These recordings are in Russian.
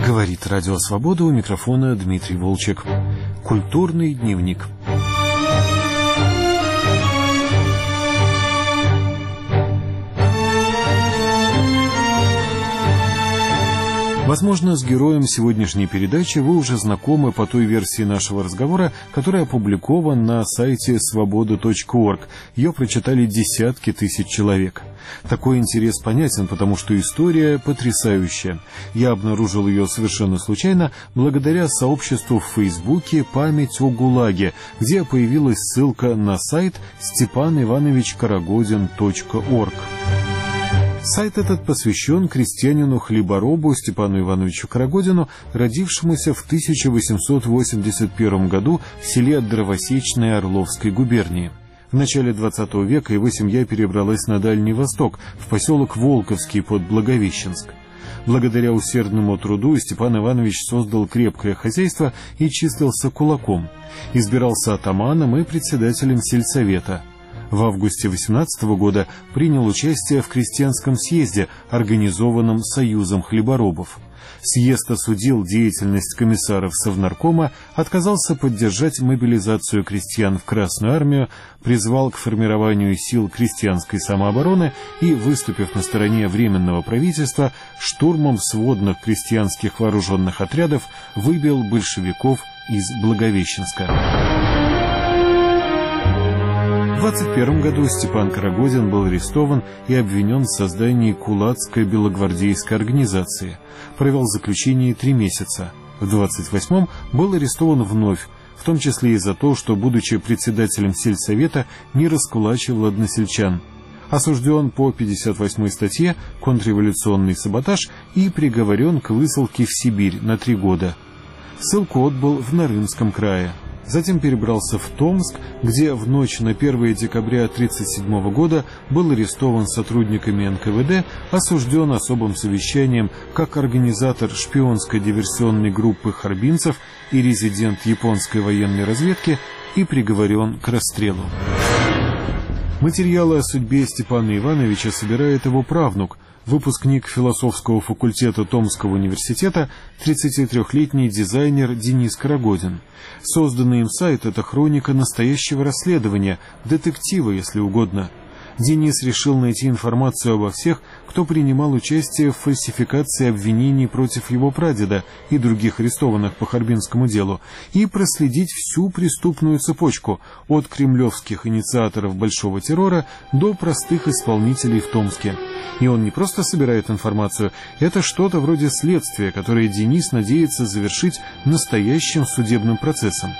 Говорит Радио Свобода, у микрофона Дмитрий Волчек. Культурный дневник. Возможно, с героем сегодняшней передачи вы уже знакомы по той версии нашего разговора, которая опубликована на сайте svoboda.org. Ее прочитали десятки тысяч человек. Такой интерес понятен, потому что история потрясающая. Я обнаружил ее совершенно случайно благодаря сообществу в Фейсбуке «Память о ГУЛАГе», где появилась ссылка на сайт stepanivanovichkaragодин.org. Сайт этот посвящен крестьянину-хлеборобу Степану Ивановичу Карагодину, родившемуся в 1881 году в селе Дровосечное Орловской губернии. В начале XX века его семья перебралась на Дальний Восток, в поселок Волковский под Благовещенск. Благодаря усердному труду Степан Иванович создал крепкое хозяйство и числился кулаком. Избирался атаманом и председателем сельсовета. В августе 18 года принял участие в крестьянском съезде, организованном Союзом хлеборобов. Съезд осудил деятельность комиссаров Совнаркома, отказался поддержать мобилизацию крестьян в Красную армию, призвал к формированию сил крестьянской самообороны и, выступив на стороне Временного правительства, штурмом сводных крестьянских вооруженных отрядов выбил большевиков из Благовещенска. В 1921 году Степан Карагодин был арестован и обвинен в создании кулацкой белогвардейской организации. Провел заключение 3 месяца. В 1928 был арестован вновь, в том числе и за то, что, будучи председателем сельсовета, не раскулачивал односельчан. Осужден по 58 статье «Контрреволюционный саботаж» и приговорен к высылке в Сибирь на 3 года. Ссылку отбыл в Нарынском крае. Затем перебрался в Томск, где в ночь на 1 декабря 1937 года был арестован сотрудниками НКВД, осужден особым совещанием как организатор шпионско-диверсионной группы харбинцев и резидент японской военной разведки и приговорен к расстрелу. Материалы о судьбе Степана Ивановича собирает его правнук, выпускник философского факультета Томского университета, 33-летний дизайнер Денис Карагодин. Созданный им сайт — это хроника настоящего расследования, детектива, если угодно. Денис решил найти информацию обо всех, кто принимал участие в фальсификации обвинений против его прадеда и других арестованных по Харбинскому делу, и проследить всю преступную цепочку от кремлевских инициаторов большого террора до простых исполнителей в Томске. И он не просто собирает информацию, это что-то вроде следствия, которое Денис надеется завершить настоящим судебным процессом.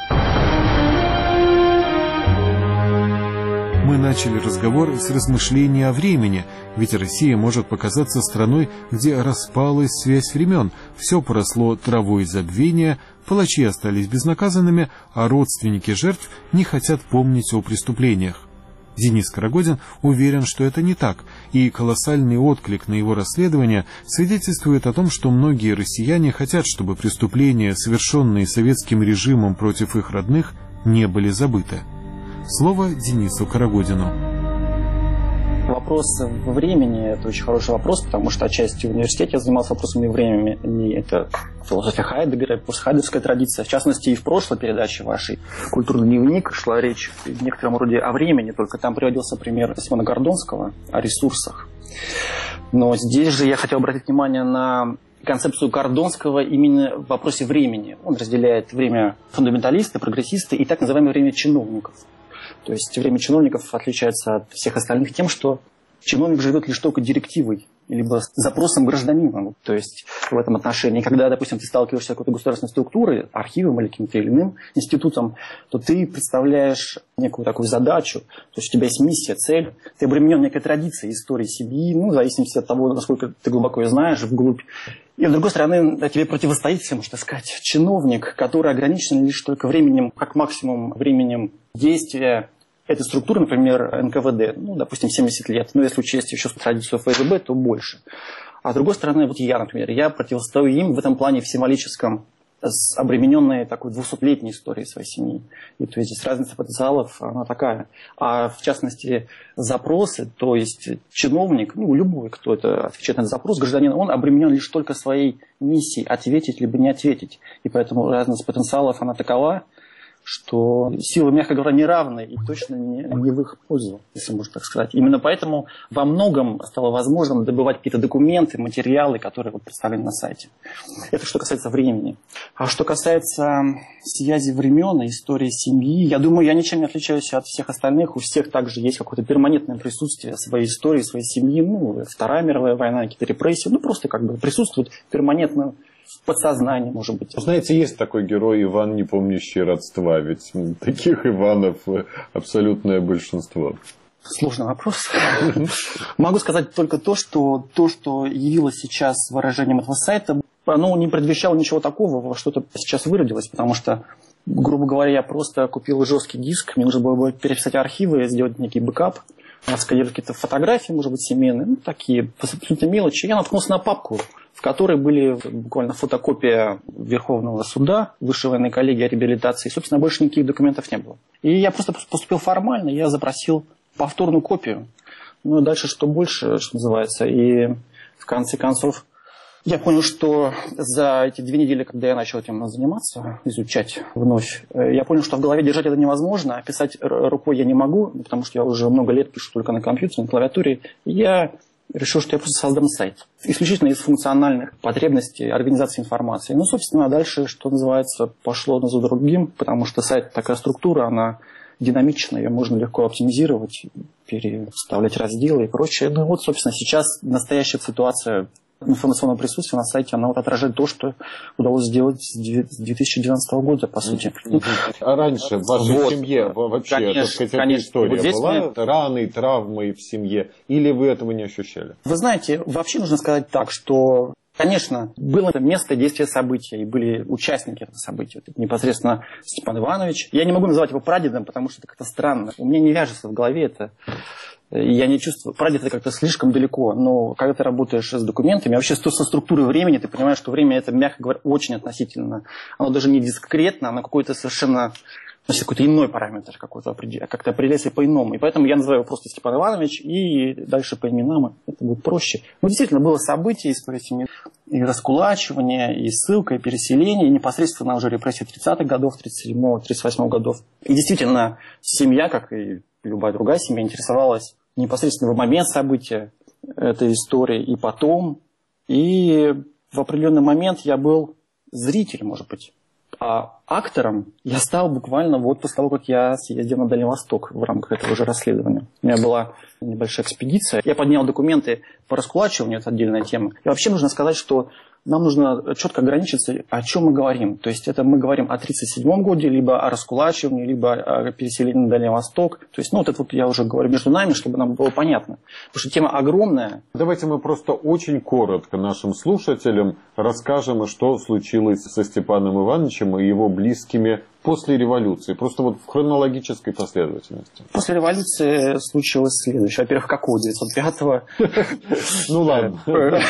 Мы начали разговор с размышления о времени, ведь Россия может показаться страной, где распалась связь времен, все поросло травой забвения, палачи остались безнаказанными, а родственники жертв не хотят помнить о преступлениях. Денис Карагодин уверен, что это не так, и колоссальный отклик на его расследование свидетельствует о том, что многие россияне хотят, чтобы преступления, совершенные советским режимом против их родных, не были забыты. Слово Денису Карагодину. Вопрос времени – это очень хороший вопрос, потому что отчасти в университете я занимался вопросами времени. Это философия Хайдеггера, постхайдеговская традиция. В частности, и в прошлой передаче вашей «Культурный дневник» шла речь в некотором роде о времени, только там приводился пример Симона Гордонского о ресурсах. Но здесь же я хотел обратить внимание на концепцию Гордонского именно в вопросе времени. Он разделяет время фундаменталисты, прогрессисты и так называемое время чиновников. То есть время чиновников отличается от всех остальных тем, что чиновник живет лишь только директивой, либо запросом гражданина. То есть в этом отношении, когда, допустим, ты сталкиваешься с какой-то государственной структурой, архивом или каким-то или иным институтом, то ты представляешь некую такую задачу, то есть у тебя есть миссия, цель, ты обременен некой традицией истории семьи, в зависимости от того, насколько ты глубоко ее знаешь, вглубь. И, с другой стороны, тебе противостоит, можно сказать, чиновник, который ограничен лишь только временем, как максимум временем действия этой структуры, например, НКВД, допустим, 70 лет. Но если учесть еще традицию ФСБ, то больше. А с другой стороны, вот я, например, я противостою им в этом плане в символическом обремененные такой 200-летней историей своей семьи. И то есть здесь разница потенциалов, она такая. А в частности, запросы, то есть чиновник, любой, кто это отвечает на этот запрос, гражданин, он обременен лишь только своей миссией ответить либо не ответить. И поэтому разница потенциалов, она такова, что силы, мягко говоря, неравны и точно не в их пользу, если можно так сказать. Именно поэтому во многом стало возможным добывать какие-то документы, материалы, которые представлены на сайте. Это что касается времени. А что касается связи времен и истории семьи, я думаю, я ничем не отличаюсь от всех остальных. У всех также есть какое-то перманентное присутствие своей истории, своей семьи. Вторая мировая война, какие-то репрессии. Просто присутствует перманентно в подсознании, может быть. Знаете, есть такой герой Иван, не помнящий родства. Ведь таких Иванов абсолютное большинство. Сложный вопрос. Могу сказать только то, что явилось сейчас выражением этого сайта, оно не предвещало ничего такого, во что-то сейчас выродилось, потому что, грубо говоря, я просто купил жесткий диск, мне нужно было переписать архивы, сделать некий бэкап, сканировать какие-то фотографии, может быть, семейные, такие абсолютно мелочи. Я наткнулся на папку, в которой были буквально фотокопия Верховного суда, Высшей военной коллегии о реабилитации. И, собственно, больше никаких документов не было. И я просто поступил формально, я запросил повторную копию. Дальше что больше, что называется. И в конце концов я понял, что за эти 2 недели, когда я начал этим заниматься, изучать вновь, я понял, что в голове держать это невозможно, а писать рукой я не могу, потому что я уже много лет пишу только на компьютере, на клавиатуре. Я решил, что я просто создам сайт. Исключительно из функциональных потребностей организации информации. Собственно, дальше, что называется, пошло одно за другим, потому что сайт, такая структура, она динамичная, ее можно легко оптимизировать, переставлять разделы и прочее. Собственно, сейчас настоящая ситуация информационного присутствия на сайте, она отражает то, что удалось сделать с 2019 года, по сути. А раньше в вашей семье вообще, эта история была? Раны, травмы в семье? Или вы этого не ощущали? Вы знаете, вообще нужно сказать так, что, конечно, было это место действия события, и были участники этого события. Это непосредственно Степан Иванович. Я не могу называть его прадедом, потому что это как-то странно. У меня не вяжется в голове это. Я не чувствую, прадед это как-то слишком далеко, но когда ты работаешь с документами, вообще со структурой времени, ты понимаешь, что время это, мягко говоря, очень относительно. Оно даже не дискретно, оно какой-то совершенно, какой-то иной параметр, как-то определяется по-иному. И поэтому я называю его просто Степан Иванович, и дальше по именам это будет проще. Действительно, было событие, история семьи, и раскулачивание, и ссылка, и переселение, и непосредственно уже репрессии 30-х годов, 37-го, 38-го годов. И действительно, семья, как и любая другая семья, интересовалась непосредственно в момент события этой истории и потом. И в определенный момент я был зрителем, может быть. А актором я стал буквально после того, как я съездил на Дальний Восток в рамках этого же расследования. У меня была небольшая экспедиция. Я поднял документы по раскулачиванию, это отдельная тема. И вообще нужно сказать, что нам нужно четко ограничиться, о чем мы говорим. То есть это мы говорим о 1937 году, либо о раскулачивании, либо о переселении на Дальний Восток. То есть, это я уже говорю между нами, чтобы нам было понятно. Потому что тема огромная. Давайте мы просто очень коротко нашим слушателям расскажем, что случилось со Степаном Ивановичем и его близкими после революции. Просто в хронологической последовательности. После революции случилось следующее. Во-первых, какого? 905-го? Ладно.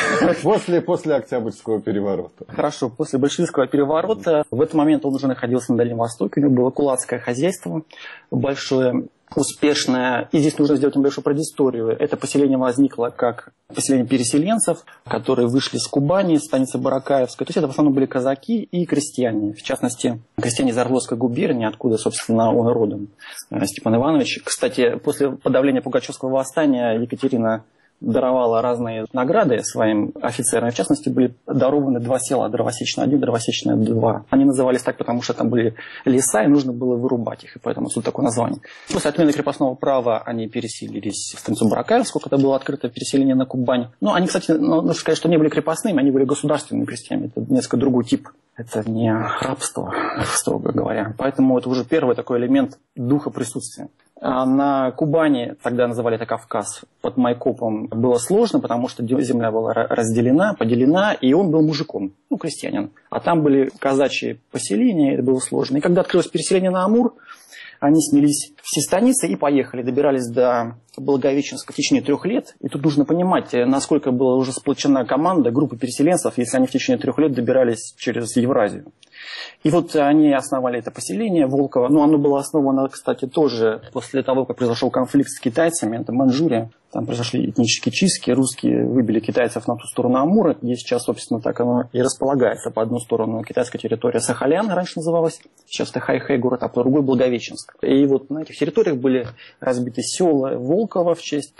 После Октябрьского переворота. Хорошо. После большевистского переворота. В этот момент он уже находился на Дальнем Востоке. У него было кулацкое хозяйство большое, успешное. И здесь нужно сделать небольшую предысторию. Это поселение возникло как поселение переселенцев, которые вышли с Кубани, с станицы Баракаевской. То есть это в основном были казаки и крестьяне. В частности, крестьяне из Орловской губернии, откуда, собственно, он родом, Степан Иванович. Кстати, после подавления Пугачевского восстания Екатерина даровала разные награды своим офицерам. В частности, были дарованы 2 села, Дровосечное-1, Дровосечное-2. Они назывались так, потому что там были леса, и нужно было вырубать их, и поэтому отсюда такое название. После отмены крепостного права они переселились в станицу Баракаевскую, когда было открыто переселение на Кубань. Они, кстати, нужно сказать, что не были крепостными, они были государственными крестьянами. Это несколько другой тип. Это не рабство, строго говоря. Поэтому это уже первый такой элемент духа присутствия. А на Кубани, тогда называли это Кавказ, под Майкопом было сложно, потому что земля была поделена, и он был мужиком, крестьянин. А там были казачьи поселения, это было сложно. И когда открылось переселение на Амур, они снялись все станицы и поехали, добирались до Благовещенска в течение 3 лет. И тут нужно понимать, насколько была уже сплочена команда, группа переселенцев, если они в течение 3 лет добирались через Евразию. И вот они основали это поселение Волково. Ну, оно было основано, кстати, тоже после того, как произошел конфликт с китайцами. Это Маньчжурия. Там произошли этнические чистки. Русские выбили китайцев на ту сторону Амура, где сейчас, собственно, так оно и располагается. По одну сторону китайская территория Сахалин раньше называлась. Сейчас это Хайхэй город, а по другой Благовещенск. И вот на этих территориях были разбиты села Волково в честь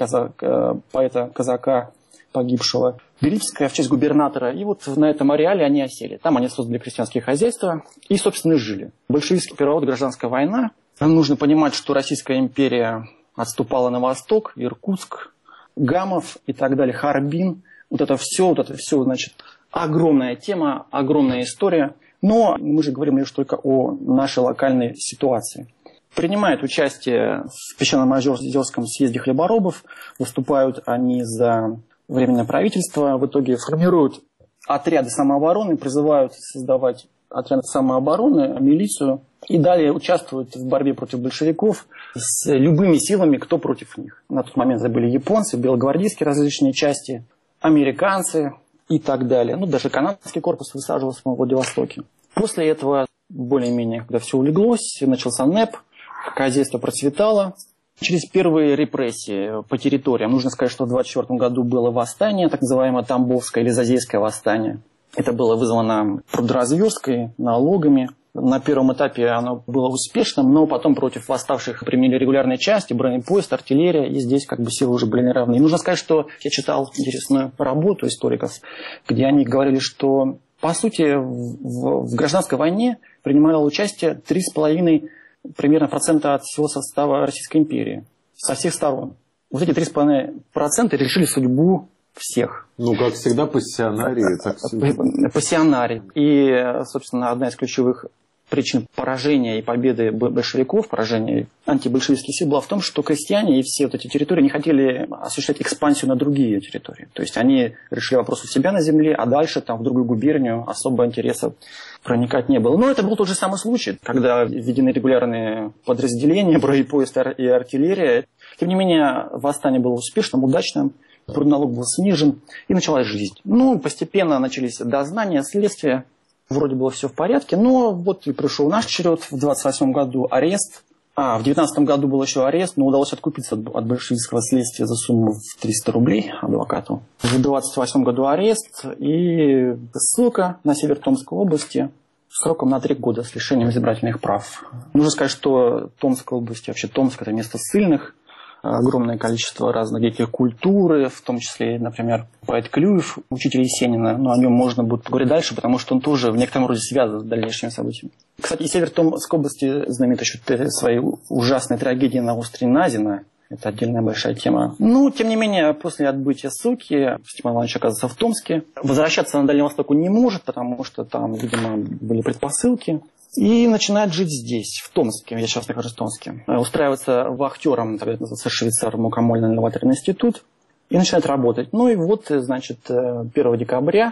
поэта-казака погибшего, Грибская в честь губернатора. И вот на этом ареале они осели. Там они создали крестьянские хозяйства и, собственно, жили. Большевистский переворот, гражданская война. Нам нужно понимать, что Российская империя отступала на восток, Иркутск, Гамов и так далее, Харбин. Вот это все, значит, огромная тема, огромная история. Но мы же говорим лишь только о нашей локальной ситуации. Принимают участие в Священно-Майорском съезде хлеборобов. Выступают они за Временное правительство. В итоге формируют отряды самообороны, призывают создавать отряды самообороны, милицию. И далее участвуют в борьбе против большевиков с любыми силами, кто против них. На тот момент это были японцы, белогвардейские различные части, американцы и так далее. Ну, даже канадский корпус высаживался в Владивостоке. После этого, более-менее, когда все улеглось, начался НЭП, хозяйство процветало. Через первые репрессии по территориям, нужно сказать, что в 1924 году было восстание, так называемое Тамбовское или Зазейское восстание. Это было вызвано продразверсткой, налогами. На первом этапе оно было успешным, но потом против восставших применили регулярные части, бронепоезд, артиллерия, и здесь как бы силы уже были неравны. И нужно сказать, что я читал интересную работу историков, где они говорили, что, по сути, в гражданской войне принимало участие 3,5% примерно процента от всего состава Российской империи. Со всех сторон. Вот эти 3,5% решили судьбу всех. Ну, как всегда, пассионарии. Пассионарии. И, собственно, одна из ключевых причин поражения и победы большевиков, поражения антибольшевистских сил была в том, что крестьяне и все вот эти территории не хотели осуществлять экспансию на другие территории. То есть они решили вопрос у себя на земле, а дальше там в другую губернию особо интереса проникать не было. Но это был тот же самый случай, когда введены регулярные подразделения, бронепоезд и артиллерия. Тем не менее, восстание было успешным, удачным, трудный был снижен, и началась жизнь. Ну, постепенно начались дознания, следствия. Вроде было все в порядке, но вот и пришел наш черед. В 1928 году арест. В 19 году был еще арест, но удалось откупиться от большевистского следствия за сумму в 300 рублей адвокату. В 1928 году арест и ссылка на север Томской области сроком на 3 года с лишением избирательных прав. Нужно сказать, что Томская область, вообще Томск – это место ссыльных. Огромное количество разных деятелей культуры, в том числе, например, поэт Клюев, учитель Есенина. Но о нем можно будет поговорить дальше, потому что он тоже в некотором роде связан с дальнейшими событиями. Кстати, север Томской области знаменит еще своей ужасной трагедией на острове Назино. Это отдельная большая тема. Ну, тем не менее, после отбытия ссылки Степан Иванович оказывается в Томске. Возвращаться на Дальний Восток он не может, потому что там, видимо, были предпосылки. И начинает жить здесь, в Томске. Я сейчас нахожусь в Томске. Устраивается вахтером, тогда это называется швейцар, мукомольно-ловательный институт. И начинает работать. Ну и вот, значит, 1 декабря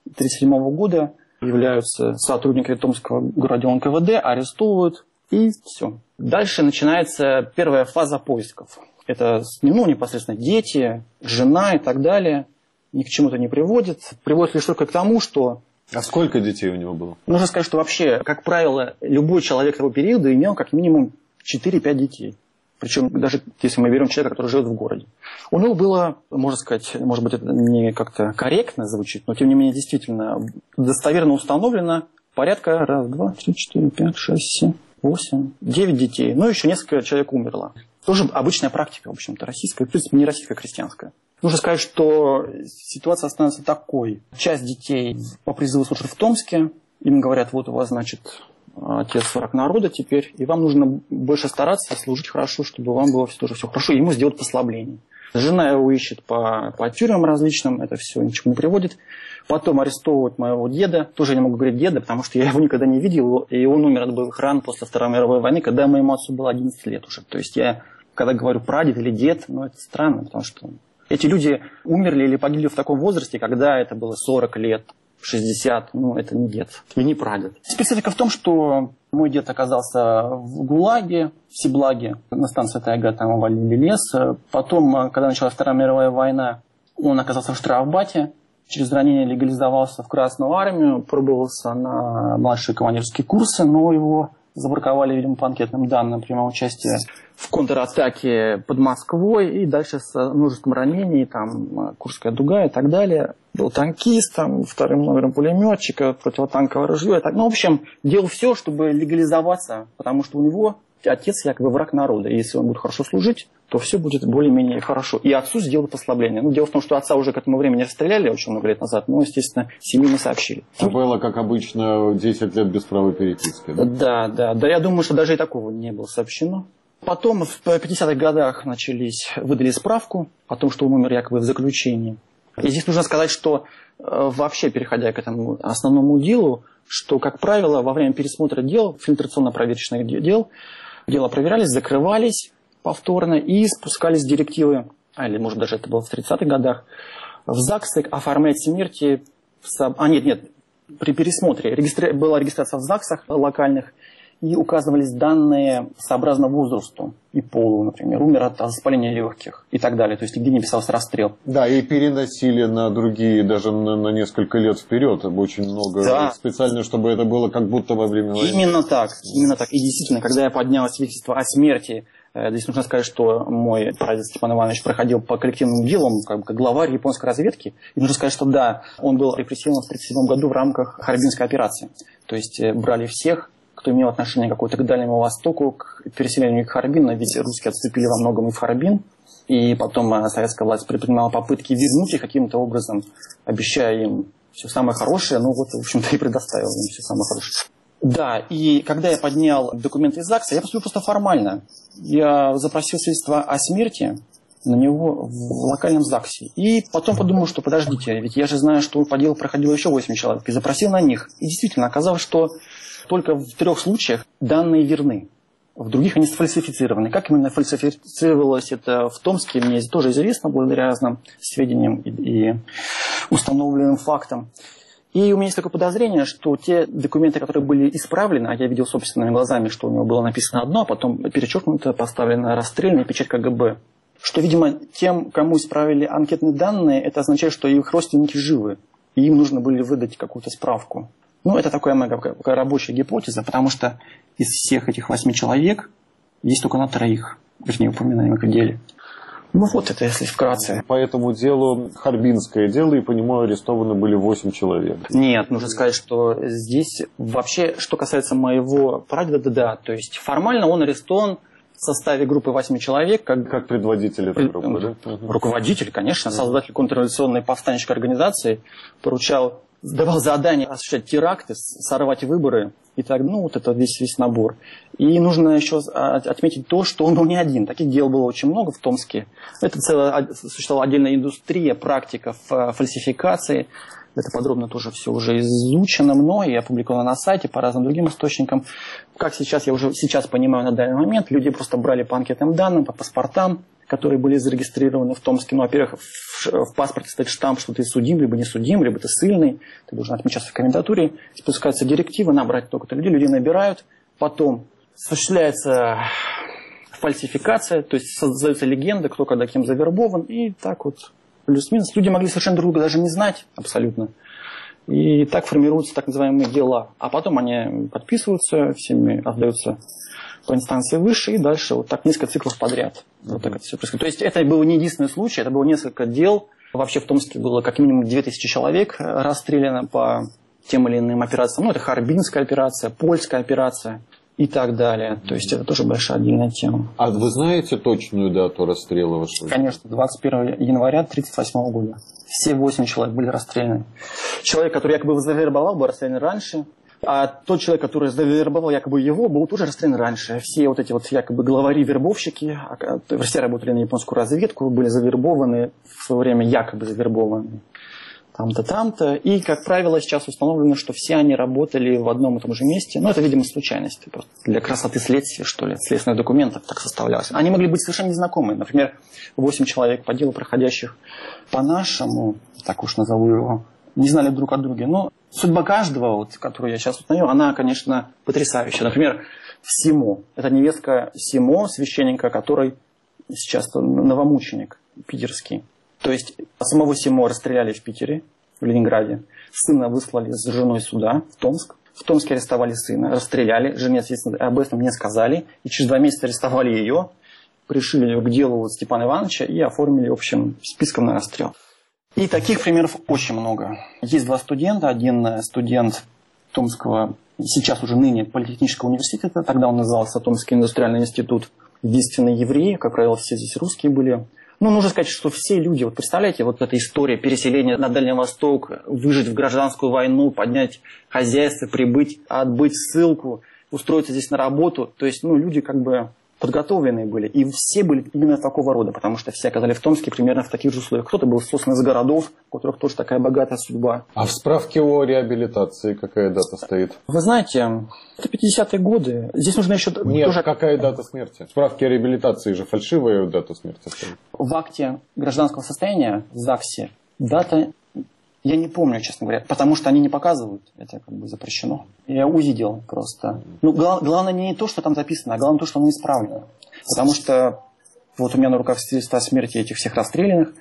1937 года являются сотрудники Томского городдела НКВД, арестовывают, и все. Дальше начинается первая фаза поисков. Это, ну, непосредственно дети, жена и так далее. Ни к чему это не приводит. Приводит лишь только к тому, что... А сколько детей у него было? Нужно сказать, что вообще, как правило, любой человек того периода имел как минимум 4-5 детей. Причем даже если мы берем человека, который живет в городе. У него было, можно сказать, может быть, это не как-то корректно звучит, но тем не менее действительно достоверно установлено порядка 1, 2, 3, 4, 5, 6, 7, 8, 9 детей. Ну, еще несколько человек умерло. Тоже обычная практика, в общем-то, российская, в принципе, не российская, а крестьянская. Нужно сказать, что ситуация становится такой. Часть детей по призыву служат в Томске. Им говорят, вот у вас, значит, отец враг народа теперь, и вам нужно больше стараться, служить хорошо, чтобы вам было тоже все хорошо, и ему сделать послабление. Жена его ищет по тюрьмам различным, это все ничего не приводит. Потом арестовывают моего деда, тоже я не могу говорить деда, потому что я его никогда не видел, и он умер от боевых ран после Второй мировой войны, когда моему отцу было 11 лет уже. То есть я, когда говорю прадед или дед, ну это странно, потому что эти люди умерли или погибли в таком возрасте, когда это было 40 лет, 60, это не дед и не прадед. Специфика в том, что мой дед оказался в ГУЛАГе, в Сиблаге, на станции Тайга, там увалили лес. Потом, когда началась Вторая мировая война, он оказался в штрафбате, через ранение легализовался в Красную армию, пробовался на младшие командирские курсы, но его забраковали, видимо, по анкетным данным, принимал участие в контратаке под Москвой и дальше с множеством ранений, там Курская дуга и так далее. Был танкист, там, вторым номером пулеметчика, противотанковое ружье. В общем, делал все, чтобы легализоваться, потому что у него отец якобы враг народа. И если он будет хорошо служить, то все будет более-менее хорошо. И отцу сделали послабление. Дело в том, что отца уже к этому времени расстреляли очень много лет назад, но, естественно, семье не сообщили. Было, как обычно, 10 лет без права переписки. Да, я думаю, что даже и такого не было сообщено. Потом в 50-х годах выдали справку о том, что он умер якобы в заключении. И здесь нужно сказать, что вообще, переходя к этому основному делу, что, как правило, во время пересмотра дел, фильтрационно-проверочных дел, дела проверялись, закрывались повторно и спускались директивы, или, может, даже это было в 30-х годах, в ЗАГСы оформлять смерти... при пересмотре была регистрация в ЗАГСах локальных, и указывались данные сообразно возрасту и полу, например, умер от воспаления легких и так далее. То есть нигде не писался расстрел. Да, и переносили на другие, даже на несколько лет вперед. Очень много специально, чтобы это было как будто во время войны. Именно так. И действительно, когда я поднял свидетельство о смерти, здесь нужно сказать, что мой прадед Степан Иванович проходил по коллективным делам, как главарь японской разведки. И нужно сказать, что да, он был репрессирован в 1937 году в рамках Харбинской операции. То есть брали всех, кто имел отношение какое-то к Дальнему Востоку, к переселению к Харбину, ведь русские отступили во многом и в Харбин, и потом советская власть предпринимала попытки вернуть их каким-то образом, обещая им все самое хорошее, в общем-то, и предоставил им все самое хорошее. Да, и когда я поднял документы из ЗАГСа, я поступил просто формально. Я запросил свидетельство о смерти на него в локальном ЗАГСе. И потом подумал, что подождите, ведь я же знаю, что по делу проходило еще 8 человек, и запросил на них. И действительно, оказалось, что только в 3 случаях данные верны. В других они сфальсифицированы. Как именно фальсифицировалось это в Томске, мне тоже известно, благодаря разным сведениям и установленным фактам. И у меня есть такое подозрение, что те документы, которые были исправлены, а я видел собственными глазами, что у него было написано одно, а потом перечеркнуто, поставлена расстрельная печать КГБ, что, видимо, тем, кому исправили анкетные данные, это означает, что их родственники живы, и им нужно было выдать какую-то справку. Это такая моя рабочая гипотеза, потому что из всех этих 8 человек есть только на 3, вернее, упоминаемых в деле. Это если вкратце. По этому делу Харбинское дело, и по нему арестованы были 8 человек. Нет, нужно сказать, что здесь вообще, что касается моего прадеда, да, то есть формально он арестован в составе группы 8 человек. Как предводитель этой группы, да? Руководитель, конечно, создатель контрреволюционной повстанческой организации, давал задание осуществлять теракты, сорвать выборы и так, это весь набор. И нужно еще отметить то, что он был не один. Таких дел было очень много в Томске. Существовала отдельная индустрия, практика фальсификации. Это подробно тоже все уже изучено мной и опубликовано на сайте по разным другим источникам. Как я уже сейчас понимаю на данный момент, люди просто брали по анкетным данным, по паспортам, которые были зарегистрированы в Томске. Во-первых, в паспорте стоит штамп, что ты судим, либо не судим, либо ты ссыльный. Ты должен отмечаться в комендатуре. Спускаются директивы, набрать только-то людей набирают. Потом осуществляется фальсификация, то есть создается легенда, кто когда кем завербован. И так плюс-минус. Люди могли совершенно друг друга даже не знать абсолютно. И так формируются так называемые дела. А потом они подписываются, всеми отдаются по инстанции выше, и дальше так несколько циклов подряд. Так это все происходит. То есть это был не единственный случай, это было несколько дел. Вообще в Томске было как минимум 2000 человек расстреляно по тем или иным операциям. Это Харбинская операция, Польская операция и так далее. То есть это тоже большая отдельная тема. А вы знаете точную дату расстрела? Конечно, 21 января 1938 года. Все 8 человек были расстреляны. Человек, который якобы завербовал, был расстрелян раньше. А тот человек, который завербовал якобы его, был тоже расстрелян раньше. Все эти якобы главари-вербовщики, все работали на японскую разведку, были завербованы, в свое время якобы завербованы там-то, там-то. И, как правило, сейчас установлено, что все они работали в одном и том же месте. Это, видимо, случайность. Просто для красоты следствия, что ли, следственных документов так составлялось. Они могли быть совершенно незнакомы. Например, 8 человек по делу, проходящих по нашему, так уж назову его, не знали друг о друге. Но судьба каждого, вот, которую я сейчас узнаю, она, конечно, потрясающая. Например, Симо. Это невестка Симо, священника, который сейчас новомученик питерский. То есть самого Симо расстреляли в Питере, в Ленинграде. Сына выслали с женой сюда, в Томск. В Томске арестовали сына, расстреляли. Жене, естественно, об этом не сказали. И через 2 месяца арестовали ее, пришили ее к делу Степана Ивановича и оформили общим списком на расстрел. И таких примеров очень много. Есть 2 студента. Один студент Томского, сейчас уже ныне Политехнического университета, тогда он назывался Томский индустриальный институт, единственный еврей, как правило, все здесь русские были. Ну, нужно сказать, что все люди, вот представляете, вот эта история переселения на Дальний Восток, выжить в гражданскую войну, поднять хозяйство, прибыть, отбыть ссылку, устроиться здесь на работу. То есть, ну, люди как бы подготовленные были. И все были именно такого рода, потому что все оказались в Томске примерно в таких же условиях. Кто-то был сослан из городов, у которых тоже такая богатая судьба. А в справке о реабилитации какая дата стоит? Вы знаете, это 50-е годы. Здесь нужно еще... Нет, тоже... какая дата смерти? В справке о реабилитации же фальшивая дата смерти стоит. В акте гражданского состояния в ЗАГСе дата... Я не помню, честно говоря, потому что они не показывают, это как бы запрещено. Я увидел просто. Ну, главное не то, что там записано, а главное то, что оно исправлено. Потому что вот у меня на руках свидетельство о смерти этих всех расстрелянных,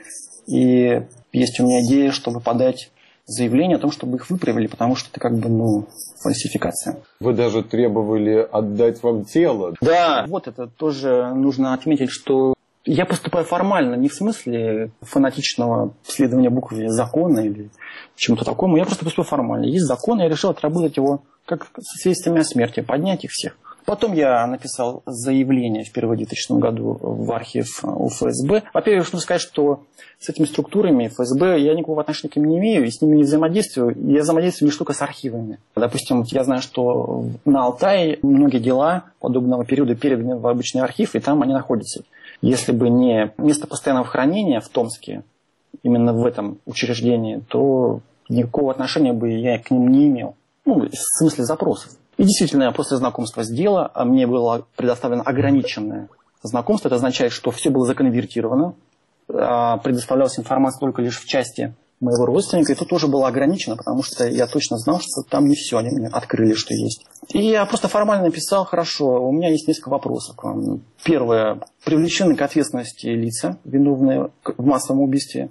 и есть у меня идея, чтобы подать заявление о том, чтобы их выправили, потому что это как бы, ну, фальсификация. Вы даже требовали отдать вам тело. Да, вот это тоже нужно отметить, что я поступаю формально, не в смысле фанатичного следования букве закона или чему-то такому. Я просто поступаю формально. Есть закон, я решил отработать его как со свидетельствами о смерти, поднять их всех. Потом я написал заявление впервые в 2000 году в архив УФСБ. Во-первых, нужно сказать, что с этими структурами ФСБ я никакого отношения к ним не имею, и с ними не взаимодействую. Я взаимодействую лишь только с архивами. Допустим, я знаю, что на Алтае многие дела подобного периода переданы в обычный архив, и там они находятся. Если бы не место постоянного хранения в Томске, именно в этом учреждении, то никакого отношения бы я к ним не имел. Ну, в смысле запросов. И действительно, после знакомства с делом мне было предоставлено ограниченное знакомство. Это означает, что все было законвертировано. Предоставлялась информация только лишь в части моего родственника. И тут тоже было ограничено, потому что я точно знал, что там не все. Они мне открыли, что есть. И я просто формально написал: хорошо, у меня есть несколько вопросов. Первое. Привлечены к ответственности лица, виновные в массовом убийстве.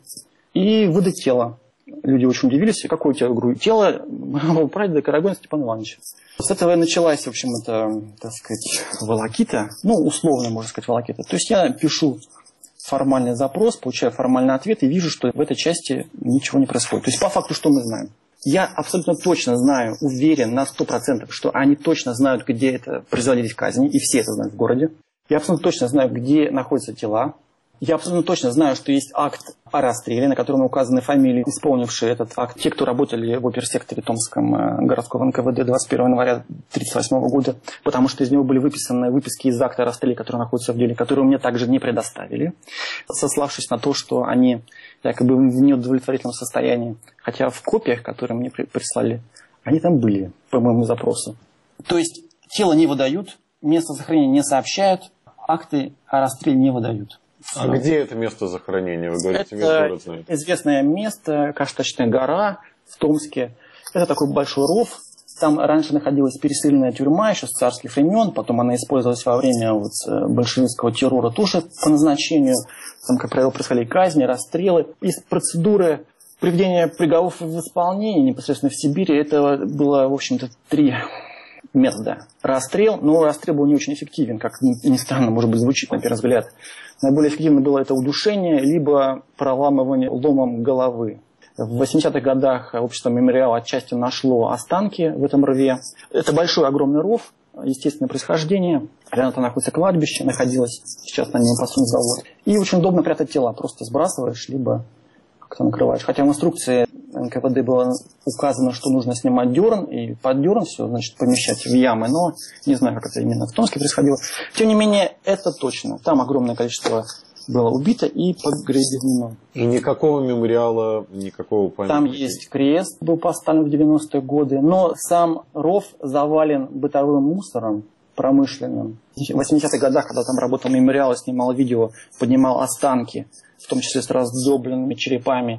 И выдать тело. Люди очень удивились. Какое у тебя, говорю, тело моего прадеда Карагодина Степана Ивановича. С этого и началась, в общем, это, так сказать, волокита. Ну, условно, можно сказать, волокита. То есть я пишу формальный запрос, получаю формальный ответ и вижу, что в этой части ничего не происходит. То есть по факту что мы знаем? Я абсолютно точно знаю, уверен на 100%, что они точно знают, где это производились казни, и все это знают в городе. Я абсолютно точно знаю, где находятся тела. Я абсолютно точно знаю, что есть акт о расстреле, на котором указаны фамилии, исполнившие этот акт. Те, кто работали в оперсекторе Томском городского НКВД 21 января 1938 года, потому что из него были выписаны выписки из акта о расстреле, которые находятся в деле, которые мне также не предоставили, сославшись на то, что они якобы в неудовлетворительном состоянии. Хотя в копиях, которые мне прислали, они там были, по моему запросу. То есть тело не выдают, место захоронения не сообщают, акты о расстреле не выдают. А где это место захоронения? Вы говорите, весь город знает. Это известное место, Каштачная гора в Томске. Это такой большой ров. Там раньше находилась пересыльная тюрьма еще с царских времен. Потом она использовалась во время большевистского террора тоже по назначению. Там, как правило, происходили казни, расстрелы. Из процедуры приведения приговоров в исполнение непосредственно в Сибири, это было, в общем-то, 3 метода. Расстрел, но расстрел был не очень эффективен, как ни странно, может быть, звучит на первый взгляд. Наиболее эффективно было это удушение, либо проламывание ломом головы. В 80-х годах общество «Мемориал» отчасти нашло останки в этом рве. Это большой, огромный ров, естественное происхождение. Рядом там находится кладбище, находилось, сейчас на нем построен завод. И очень удобно прятать тела, просто сбрасываешь, либо как-то накрываешь. Хотя в инструкции НКВД было указано, что нужно снимать дерн, и под дерн все, значит, помещать в ямы, но не знаю, как это именно в Томске происходило. Тем не менее, это точно. Там огромное количество было убито и погребено. И никакого мемориала, никакого памятника? Там есть крест, был поставлен в 90-е годы, но сам ров завален бытовым мусором промышленным. В 80-х годах, когда там работал мемориал, снимал видео, поднимал останки, в том числе с раздробленными черепами.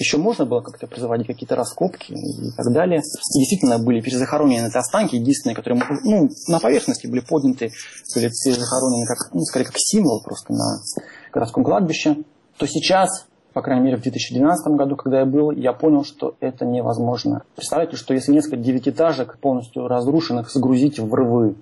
еще можно было как-то производить какие-то раскопки и так далее. И действительно были перезахоронены эти останки, единственные, которые на поверхности были подняты, были перезахоронены скорее как символ просто на городском кладбище. То сейчас, по крайней мере в 2012 году, когда я был, я понял, что это невозможно. Представляете, что если несколько девятиэтажек полностью разрушенных загрузить в рвы,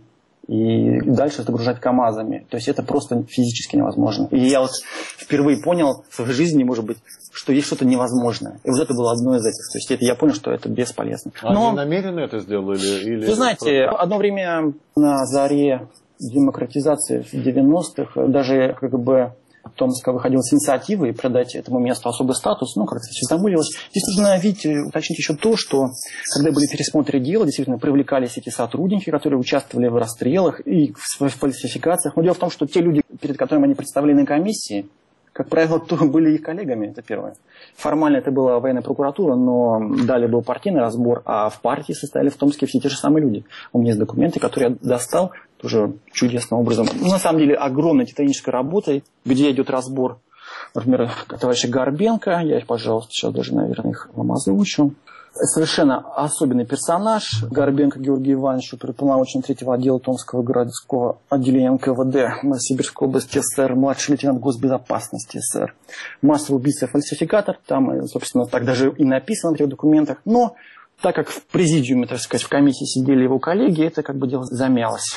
и дальше загружать КАМАЗами. То есть это просто физически невозможно. И я вот впервые понял в своей жизни, может быть, что есть что-то невозможное. И вот это было одно из этих. То есть я понял, что это бесполезно. Они намеренно это сделали? Или вы знаете, одно время на заре демократизации в 90-х даже КГБ Томска выходила с инициативой продать этому месту особый статус, как-то все замылилось. Здесь нужно, видите, уточнить еще то, что когда были пересмотры дела, действительно привлекались эти сотрудники, которые участвовали в расстрелах и в фальсификациях. Но дело в том, что те люди, перед которыми они представлены комиссии, как правило, были их коллегами, это первое. Формально это была военная прокуратура, но далее был партийный разбор, а в партии состояли в Томске все те же самые люди. У меня есть документы, которые я достал тоже чудесным образом. На самом деле огромной титанической работой, где идет разбор, например, товарища Горбенко, я их, пожалуйста, сейчас даже, наверное, их вам озвучу. Совершенно особенный персонаж. Горбенко Георгий Иванович, оперуполномоченный 3-го отдела Томского городского отделения НКВД Новосибирской области СССР, младший лейтенант госбезопасности СССР, массовый убийца-фальсификатор. Там, собственно, так даже и написано в этих документах. Но так как в президиуме, так сказать, в комиссии сидели его коллеги, это как бы дело замялось.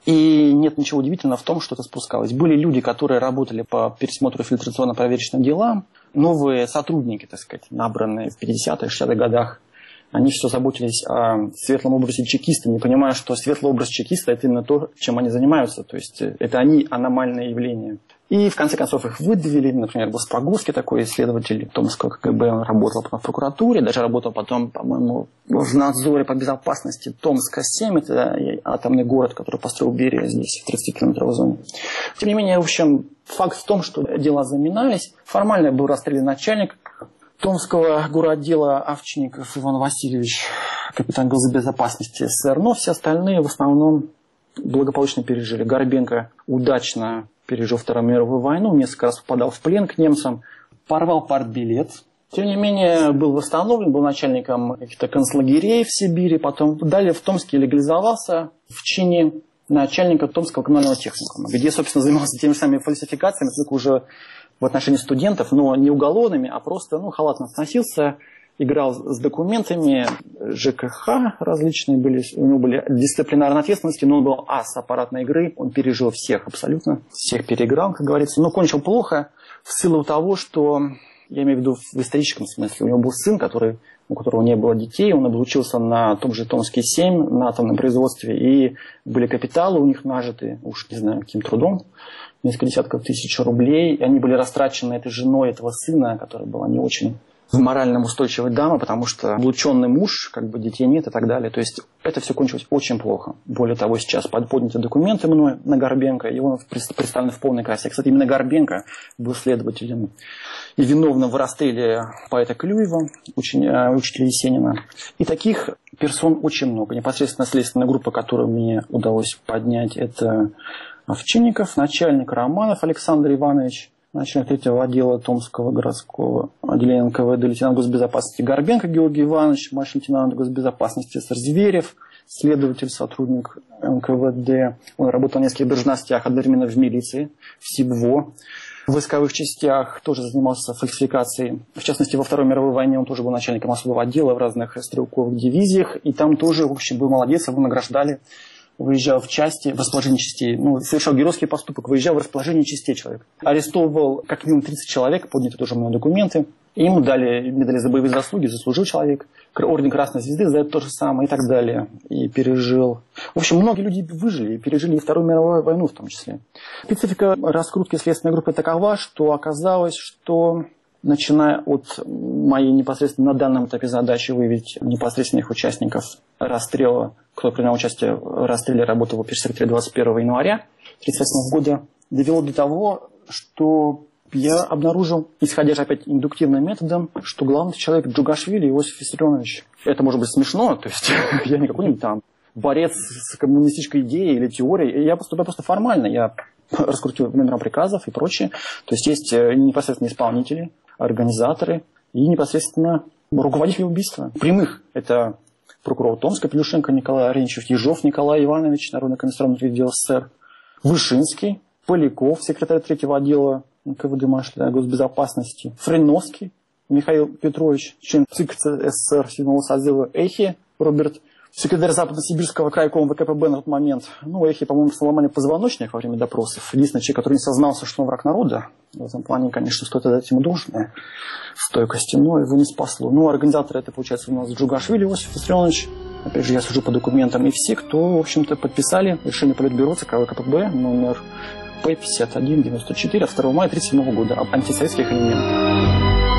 И нет ничего удивительного в том, что это спускалось. Были люди, которые работали по пересмотру фильтрационно-проверочным делам, новые сотрудники, так сказать, набранные в 50-х, 60-х годах. Они все заботились о светлом образе чекиста, не понимая, что светлый образ чекиста – это именно то, чем они занимаются. То есть это они аномальное явление. И в конце концов их выдавили. Например, Госпогоский, такой исследователь Томского КГБ, он работал потом в прокуратуре, даже работал потом, по-моему, в надзоре по безопасности Томска-7. Это атомный город, который построил Берия здесь, в 30-километровой зоне. Тем не менее, в общем, факт в том, что дела заминались. Формально был расстрелян начальник Томского городдела Овчинников Иван Васильевич, капитан госбезопасности СССР, но все остальные в основном благополучно пережили. Горбенко удачно пережил Вторую мировую войну, несколько раз попадал в плен к немцам, порвал партбилет. Тем не менее, был восстановлен, был начальником каких-то концлагерей в Сибири, потом далее в Томске легализовался в чине начальника Томского коммунального техникума, где, собственно, занимался теми же самыми фальсификациями, только уже в отношении студентов, но не уголовными, а просто халатно относился, играл с документами, ЖКХ различные были, у него были дисциплинарные ответственности, но он был ас аппаратной игры, он пережил всех абсолютно, всех переиграл, как говорится, но кончил плохо в силу того, что, я имею в виду в историческом смысле, у него был сын, у которого не было детей, он обучился на том же Томске 7, на атомном производстве, и были капиталы у них нажиты, уж не знаю, каким трудом, несколько десятков тысяч рублей, и они были растрачены этой женой этого сына, которая была не очень морально устойчивой дамой, потому что облученный муж, детей нет и так далее. То есть это все кончилось очень плохо. Более того, сейчас подняты документы мной на Горбенко, и он представлен в полной красе. Кстати, именно Горбенко был следователем и виновным в расстреле поэта Клюева, учителя Есенина. И таких персон очень много. Непосредственно следственная группа, которую мне удалось поднять, это Овчинников, начальник Романов Александр Иванович, начальник 3-го отдела Томского городского отделения НКВД, лейтенант госбезопасности Горбенко Георгий Иванович, младший лейтенант госбезопасности СССР Зверев, следователь, сотрудник НКВД. Он работал в нескольких должностях, одновременно в милиции, в СИБВО. В войсковых частях тоже занимался фальсификацией. В частности, во Второй мировой войне он тоже был начальником особого отдела в разных стрелковых дивизиях. И там тоже, в общем, был молодец, его награждали. Выезжал в части, в расположении частей, совершал геройский поступок, выезжал в расположение частей человек. Арестовывал как минимум 30 человек, подняты тоже мои документы. И ему дали медали за боевые заслуги, заслужил человек. Орден Красной Звезды за это то же самое и так далее. И пережил. В общем, многие люди выжили и пережили и Вторую мировую войну в том числе. Специфика раскрутки следственной группы такова, что оказалось, что начиная от моей непосредственно на данном этапе задачи выявить непосредственных участников расстрела, кто принял участие в расстреле, работал в пресс-секретаре 21 января 1938 года, довело до того, что я обнаружил, исходя же опять индуктивным методом, что главный человек Джугашвили Иосиф Виссарионович. Это может быть смешно, то есть я не какой-нибудь там борец с коммунистической идеей или теорией, я поступаю просто формально, я раскрутил номера приказов и прочее. То есть есть непосредственно исполнители, организаторы, и непосредственно руководитель убийства. Прямых – это прокурор Томска Пелюшенко Николай Аренчев, Ежов Николай Иванович, Народный административный отдел СССР, Вышинский, Поляков, секретарь 3-го отдела НКВД госбезопасности, Френовский Михаил Петрович, член ЦИК СССР 7-го созыва, Эхи Роберт, секретарь Западно-Сибирского крайкома ВКПБ на тот момент. Эхи, по-моему, сломали позвоночник во время допросов. Единственный человек, который не сознался, что он враг народа. В этом плане, конечно, стоит отдать ему должное стойкости, но его не спасло. Организатор это, получается, у нас Джугашвили Иосиф Виссарионович. Опять же, я сужу по документам. И все, кто, в общем-то, подписали решение Политбюро ЦК ВКПБ номер П-5194 от 2 мая 1937 года об антисоветских элементах.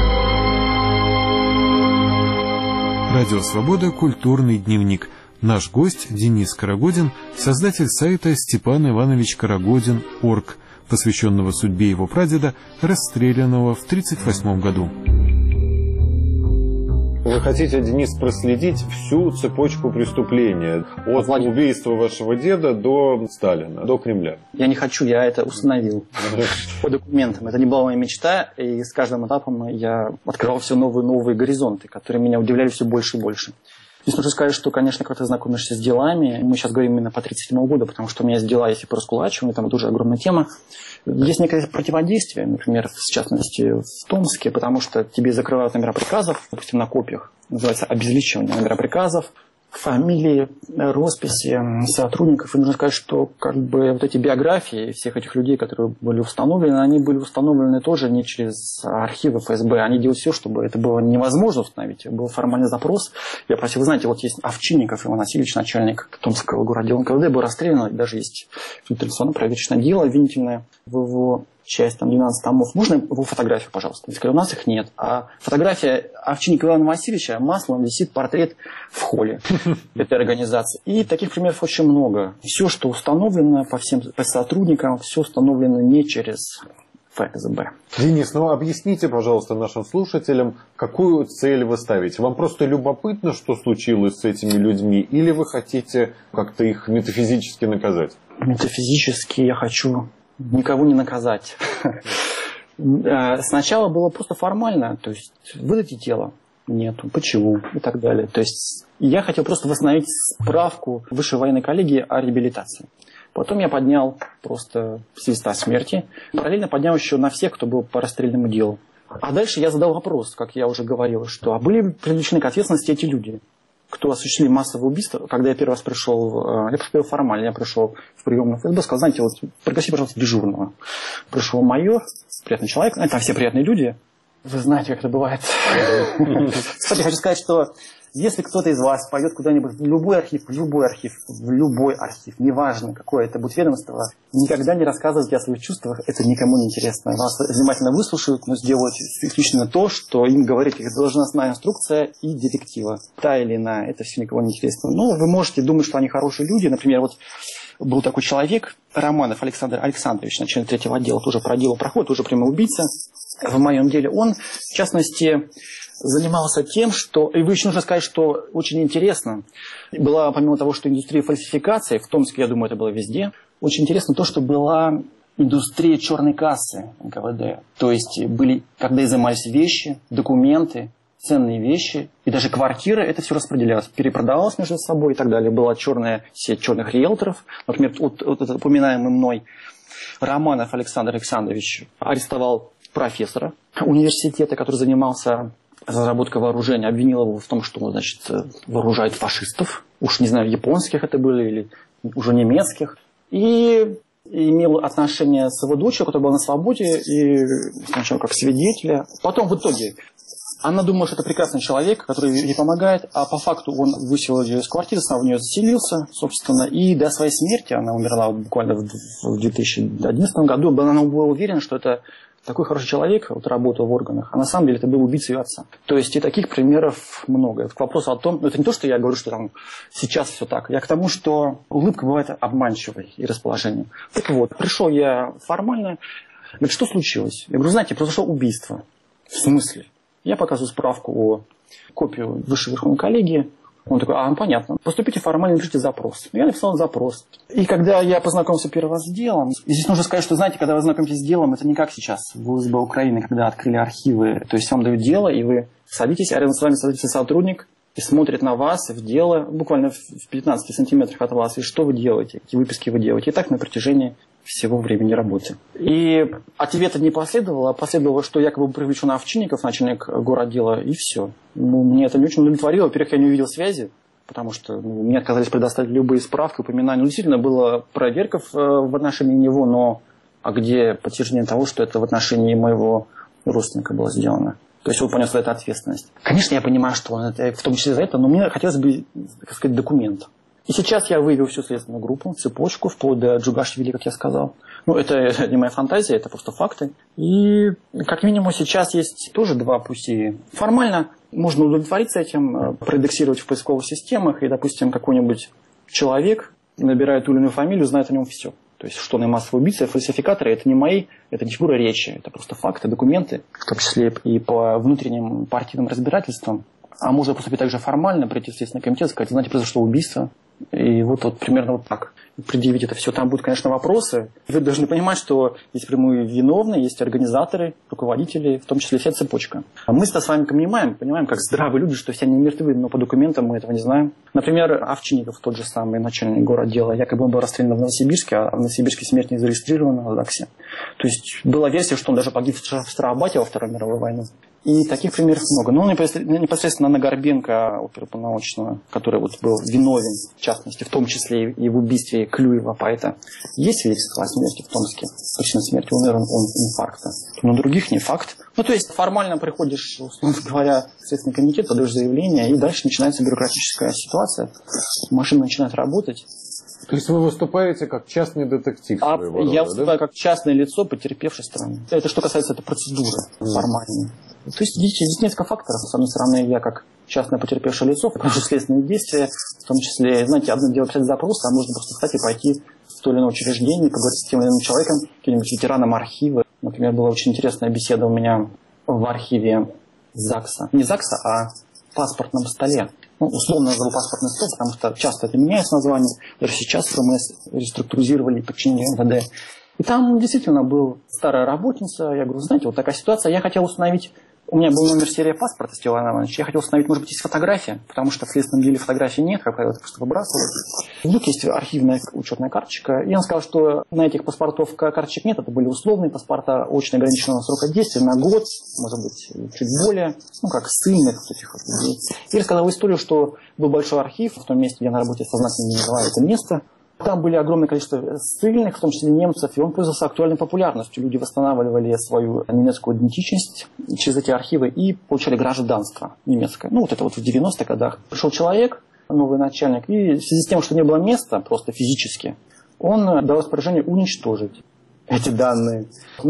Радио «Свобода. Культурный дневник». Наш гость Денис Карагодин, создатель сайта Степан Иванович Карагодин.орг, посвященного судьбе его прадеда, расстрелянного в 1938 году. Вы хотите, Денис, проследить всю цепочку преступления от убийства вашего деда до Сталина, до Кремля? Я не хочу, я это установил по документам. Это не была моя мечта, и с каждым этапом я открывал все новые и новые горизонты, которые меня удивляли все больше и больше. Здесь нужно сказать, что, конечно, когда ты знакомишься с делами, мы сейчас говорим именно по 1937 году, потому что у меня есть дела, если по раскулачиванию, там тоже огромная тема. Есть некое противодействие, например, в частности, в Томске, потому что тебе закрывают номера приказов, допустим, на копиях, называется обезличивание номера приказов, фамилии, росписи сотрудников. И нужно сказать, что вот эти биографии всех этих людей, которые были установлены, они были установлены тоже не через архивы ФСБ. Они делают все, чтобы это было невозможно установить. Был формальный запрос. Я просил, вы знаете, есть Овчинников Иван Васильевич, начальник Томского городдела НКВД, был расстрелян. Даже есть традиционно проверочное дело обвинительное в его часть, 12 томов. Можно его фотографию, пожалуйста? Я сказал, у нас их нет. А фотография Овчинникова Ивана Васильевича, маслом висит портрет в холле этой организации. И таких примеров очень много. Все, что установлено по всем сотрудникам, все установлено не через ФСБ. Денис, объясните, пожалуйста, нашим слушателям, какую цель вы ставите? Вам просто любопытно, что случилось с этими людьми, или вы хотите как-то их метафизически наказать? Метафизически я хочу никого не наказать. Сначала было просто формально, то есть выдайте тело. Нету. Почему? И так далее. То есть я хотел просто восстановить справку Высшей военной коллегии о реабилитации. Потом я поднял просто свидетельство о смерти. Параллельно поднял еще на всех, кто был по расстрельному делу. А дальше я задал вопрос, как я уже говорил, что были привлечены к ответственности эти люди, кто осуществили массовое убийство. Когда я первый раз пришел, я пришел формально, я пришел в приемную ФСБ, сказал, знаете, пригласи, пожалуйста, дежурного. Пришел майор, приятный человек, там все приятные люди. Вы знаете, как это бывает. Кстати, хочу сказать, что если кто-то из вас пойдет куда-нибудь в любой архив, неважно, какое это будет ведомство, никогда не рассказывайте о своих чувствах, это никому не интересно. Вас внимательно выслушают, но сделают исключительно то, что им говорит их должностная инструкция и директива. Та или иная, это все никого не интересно. Но вы можете думать, что они хорошие люди. Например, был такой человек, Романов Александр Александрович, начальник 3-го отдела, тоже по делу проходит, уже прямой убийца. В моем деле он, в частности, занимался тем, что... И вы еще нужно сказать, что очень интересно. Была, помимо того, что индустрия фальсификации, в Томске, я думаю, это было везде, очень интересно то, что была индустрия черной кассы НКВД. То есть когда изымались вещи, документы, ценные вещи, и даже квартиры, это все распределялось, перепродавалось между собой и так далее. Была черная сеть черных риэлторов. Например, этот упоминаемый мной Романов Александр Александрович арестовал профессора университета, который занимался разработкой вооружения, обвинил его в том, что он, вооружает фашистов. Уж не знаю, японских это были или уже немецких. И имел отношение с его дочерью, которая была на свободе, и сначала как свидетеля. Потом в итоге она думала, что это прекрасный человек, который ей помогает, а по факту он выселил ее из квартиры, сам в нее заселился, собственно, и до своей смерти, она умерла буквально в 2011 году, она была уверена, что это такой хороший человек, работал в органах, а на самом деле это был убийца ее отца. То есть и таких примеров много. Это к вопросу о том, это не то, что я говорю, что там сейчас все так, я к тому, что улыбка бывает обманчивой и расположением. Так вот, пришел я формально, говорит, что случилось? Я говорю, знаете, произошло убийство. В смысле? Я показываю справку копию Высшей Верховной коллегии Он такой, понятно, поступите формально, напишите запрос. Я написал запрос. И когда я познакомился первый раз с делом, и здесь нужно сказать, что, знаете, когда вы знакомитесь с делом, это не как сейчас в УСБ Украины, когда открыли архивы. То есть вам дают дело, и вы садитесь, а рядом с вами садится сотрудник и смотрит на вас, в дело, буквально в 15 сантиметрах от вас, и что вы делаете, какие выписки вы делаете. И так на протяжении всего времени работы. И ответа не последовало, а последовало, что якобы привлечен Овчинников, начальник городдела, и все. Мне это не очень удовлетворило. Во-первых, я не увидел связи, потому что мне отказались предоставить любые справки, упоминания. Действительно, была проверка в отношении него, но где подтверждение того, что это в отношении моего родственника было сделано? То есть он понес за это ответственность. Конечно, я понимаю, что он это, в том числе за это, но мне хотелось бы, так сказать, документ. И сейчас я вывел всю следственную группу, цепочку, вплоть до Джугашвили, как я сказал. Это не моя фантазия, это просто факты. И как минимум сейчас есть тоже два пути. Формально можно удовлетвориться этим, проиндексировать в поисковых системах, и, допустим, какой-нибудь человек набирает ту или иную фамилию, знает о нем все. То есть, что он и массовый убийца, фальсификаторы, это не мои, это не фигура речи, это просто факты, документы, в том числе и по внутренним партийным разбирательствам. А можно поступить также формально, прийти в Следственный комитет, сказать, знаете, произошло убийство. И вот примерно вот так. Предъявить это все. Там будут, конечно, вопросы. Вы должны понимать, что есть прямые виновные, есть организаторы, руководители, в том числе вся цепочка. А мы-то с вами понимаем, как здравые люди, что все они мертвы, но по документам мы этого не знаем. Например, Овчинников, тот же самый начальник городдела, якобы он был расстрелян в Новосибирске, а в Новосибирске смерть не зарегистрирована в ЗАГСе. То есть была версия, что он даже погиб в Старообате во Вторую мировую войну. И таких примеров много. Но непосредственно на Горбенко, оперуполномоченного, который был виновен, в частности, в том числе и в убийстве Клюева, поэта, есть свидетельство о смерти в Томске. Причина смерти умер он инфаркта. Но других не факт. То есть формально приходишь, условно говоря, в Следственный комитет, подаешь заявление, и дальше начинается бюрократическая ситуация. Машина начинает работать. То есть вы выступаете как частный детектив? Я выступаю как частное лицо потерпевшей стороны. Это что касается этой процедуры формальной. То есть здесь несколько факторов. С одной стороны, я как частное потерпевшее лицо, провожу следственные действия, в том числе, знаете, одно дело писать запрос, а можно просто встать и пойти в то или иное учреждение, поговорить с тем или иным человеком, каким-нибудь ветераном архива. Например, была очень интересная беседа у меня в архиве ЗАГСа. Не ЗАГСа, а в паспортном столе. Условно назову паспортный стол, потому что часто это меняется название. Даже сейчас ФМС реструктуризировали подчинение МВД. И там действительно была старая работница. Я говорю, знаете, вот такая ситуация. Я хотел установить... У меня был номер серии паспорта, Степан Иванович. Я хотел установить, может быть, есть фотография, потому что в следственном деле фотографии нет, как правило, это просто выбрасывают. Вдруг есть архивная учетная карточка. И он сказал, что на этих паспортов карточек нет. Это были условные паспорта, очень ограниченного срока действия, на год, может быть, чуть более, как ссыльных вот этих вот людей. И рассказал историю, что был большой архив в том месте, где я на работе, сознательно не называю это место. Там были огромное количество ссыльных, в том числе немцев, и он пользовался актуальной популярностью. Люди восстанавливали свою немецкую идентичность через эти архивы и получали гражданство немецкое. Это в 90-х годах. Пришел человек, новый начальник, и в связи с тем, что не было места, просто физически, он дал распоряжение уничтожить эти данные.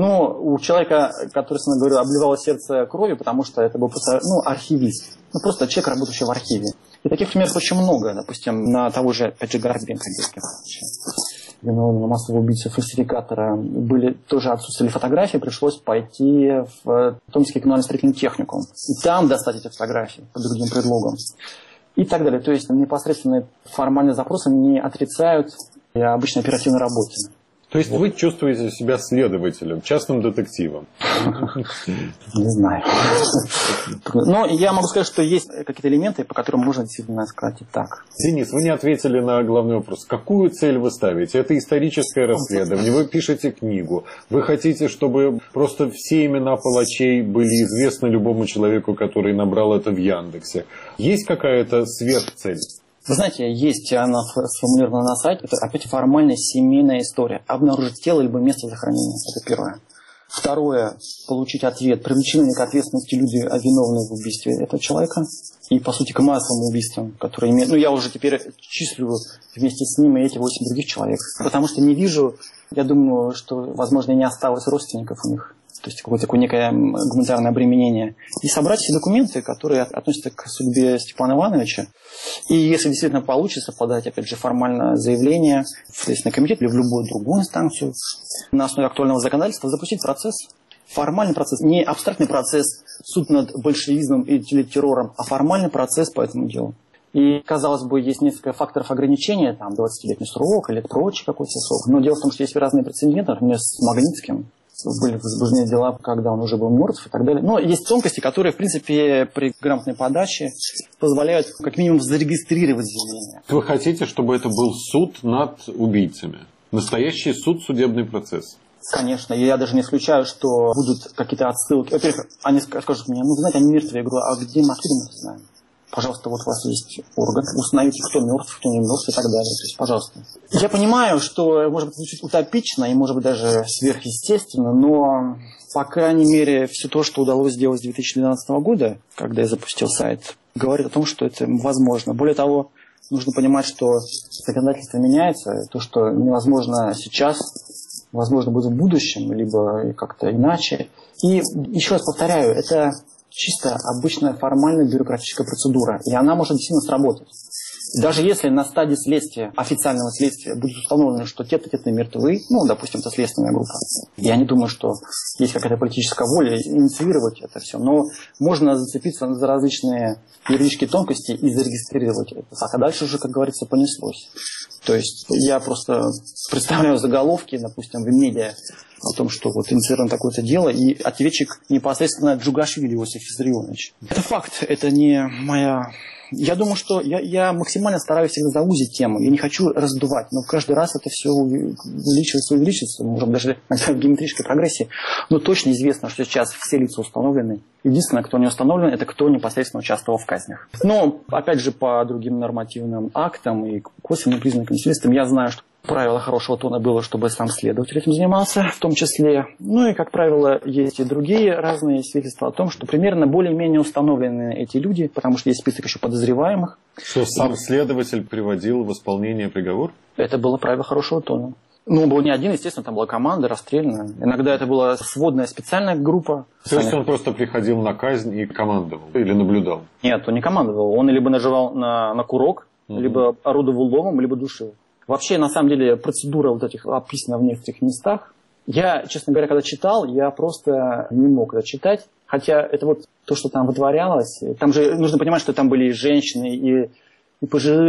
У человека, который, собственно говоря, обливало сердце кровью, потому что это был просто архивист. Просто человек, работающий в архиве. И таких примеров очень много. Допустим, на того же, опять же, Горбенко, виновного массового убийцы, фальсификатора, тоже отсутствовали фотографии, пришлось пойти в Томский коммунально-строительный техникум. И там достать эти фотографии под другим предлогом. И так далее. То есть непосредственно формальные запросы не отрицают обычной оперативной работе. То есть вы чувствуете себя следователем, частным детективом? Не знаю. Но я могу сказать, что есть какие-то элементы, по которым можно действительно сказать и так. Денис, вы не ответили на главный вопрос. Какую цель вы ставите? Это историческое расследование, вы пишете книгу. Вы хотите, чтобы просто все имена палачей были известны любому человеку, который набрал это в Яндексе? Есть какая-то сверхцель? Вы знаете, есть, она сформулирована на сайте, это опять формальная семейная история. Обнаружить тело либо место захоронения. Это первое. Второе, получить ответ, привлечены ли к ответственности люди, виновные в убийстве этого человека. И, по сути, к массовым убийствам, которые имеют... я уже теперь числю вместе с ним и эти 8 других человек. Потому что не вижу, я думаю, что, возможно, не осталось родственников у них. То есть какое-то такое некое гуманитарное обременение. И собрать все документы, которые относятся к судьбе Степана Ивановича. И если действительно получится подать, опять же, формальное заявление в Следственный комитет или в любую другую инстанцию, на основе актуального законодательства запустить процесс. Формальный процесс, не абстрактный процесс, суд над большевизмом или террором, а формальный процесс по этому делу. И, казалось бы, есть несколько факторов ограничения, там, 20-летний срок или прочий какой-то срок. Но дело в том, что есть разные прецеденты. Например, с Магнитским были возбуждены дела, когда он уже был мертв и так далее. Но есть тонкости, которые, в принципе, при грамотной подаче позволяют как минимум зарегистрировать заявление. Вы хотите, чтобы это был суд над убийцами? Настоящий суд, судебный процесс? Конечно, я даже не исключаю, что будут какие-то отсылки. Во-первых, они скажут мне, ну, знаете, они мертвые. Я говорю, а где мы, откуда мы это знаем? Пожалуйста, вот у вас есть орган, установите, кто мертв, кто не мертв и так далее. То есть, пожалуйста. Я понимаю, что, может быть, звучит утопично и, может быть, даже сверхъестественно, но, по крайней мере, все то, что удалось сделать с 2012 года, когда я запустил сайт, говорит о том, что это возможно. Более того, нужно понимать, что законодательство меняется, то, что невозможно сейчас, возможно, будет в будущем, либо как-то иначе. И еще раз повторяю, это чисто обычная формальная бюрократическая процедура, и она может действительно сработать. Даже если на стадии следствия, официального следствия, будет установлено, что те-то мертвы, ну, допустим, это следственная группа, я не думаю, что есть какая-то политическая воля инициировать это все, но можно зацепиться за различные юридические тонкости и зарегистрировать это. А дальше уже, как говорится, понеслось. То есть я просто представляю заголовки, допустим, в медиа о том, что вот инициировано такое-то дело, и ответчик непосредственно Джугашвили Иосиф Виссарионович. Это факт, это не моя... Я думаю, что я максимально стараюсь всегда заузить тему. Я не хочу раздувать, но каждый раз это все увеличивается, может быть, даже в геометрической прогрессии. Но точно известно, что сейчас все лица установлены. Единственное, кто не установлен, это кто непосредственно участвовал в казнях. Но, опять же, по другим нормативным актам и косвенным признакам следствия, я знаю, что правило хорошего тона было, чтобы сам следователь этим занимался, в том числе. Ну и, как правило, есть и другие разные свидетельства о том, что примерно более-менее установлены эти люди, потому что есть список еще подозреваемых. Что сам следователь приводил в исполнение приговор? Это было правило хорошего тона. Ну, был не один, естественно, там была команда расстрельная. Иногда это была сводная специальная группа. То есть он просто приходил на казнь и командовал? Или наблюдал? Нет, он не командовал. Он либо нажимал на курок, либо орудовал ломом, либо душил. Вообще, на самом деле, процедура вот этих описана в некоторых местах. Я, честно говоря, когда читал, я просто не мог это читать. Хотя это вот то, что там вытворялось. Там же нужно понимать, что там были и женщины, и пожилые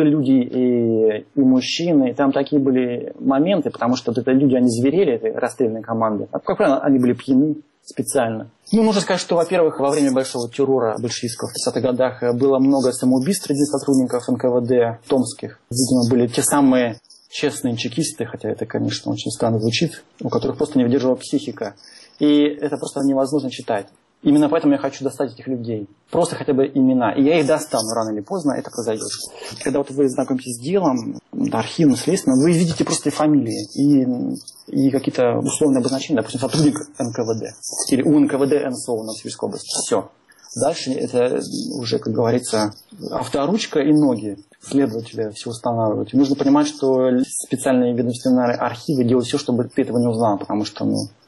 люди, и мужчины. И там такие были моменты, потому что вот это люди, они зверели, этой расстрельной команды. А, как правило, они были пьяны специально. Ну, нужно сказать, что, во-первых, во время большого террора большевистского в 30-х годах было много самоубийств среди сотрудников НКВД томских. Видимо, были те самые честные чекисты, хотя это, конечно, очень странно звучит, у которых просто не выдерживала психика. И это просто невозможно читать. Именно поэтому я хочу достать этих людей. Просто хотя бы имена. И я их достану рано или поздно, это произойдет. Когда вот вы знакомитесь с делом, архивным, следственным, вы видите просто фамилии и какие-то условные обозначения, допустим, сотрудник НКВД. Или у НКВД НСО в Новосибирской области. Все. Дальше это уже, как говорится, авторучка и ноги следователя все устанавливать. И нужно понимать, что специальные ведомственные архивы делают все, чтобы ты этого не узнал, потому что,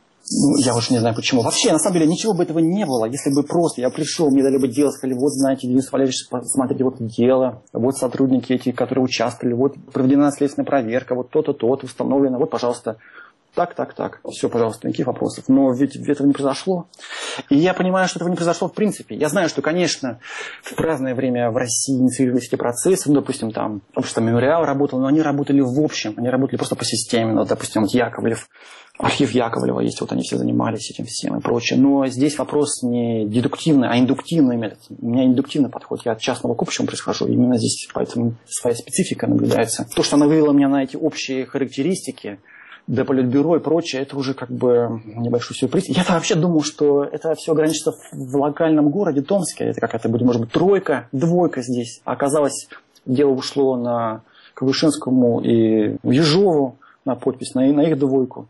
я уж не знаю почему. Вообще, на самом деле, ничего бы этого не было, если бы просто я пришел, мне дали бы дело, сказали, вот, знаете, Денис Валерьевич, смотрите, вот дело, вот сотрудники эти, которые участвовали, вот проведена следственная проверка, вот то-то, то-то установлено, вот, пожалуйста, так. Все, пожалуйста, никаких вопросов. Но ведь этого не произошло. И я понимаю, что этого не произошло в принципе. Я знаю, что, конечно, в разное время в России инициировались эти процессы. Допустим, там общество «Мемориал» работало, но они работали в общем. Они работали просто по системе. Допустим, вот Яковлев, архив Яковлева есть, вот они все занимались этим всем и прочее. Но здесь вопрос не дедуктивный, а индуктивный метод. У меня индуктивный подход. Я от частного к общему происхожу. Именно здесь поэтому своя специфика наблюдается. То, что она вывела меня на эти общие характеристики, до политбюро и прочее, это уже как бы небольшой сюрприз. Я вообще думал, что это все ограничится в локальном городе Томске. Это какая-то будет, может быть, тройка, двойка здесь. А оказалось, дело ушло на Вышинскому и Ежову на подпись, на их двойку.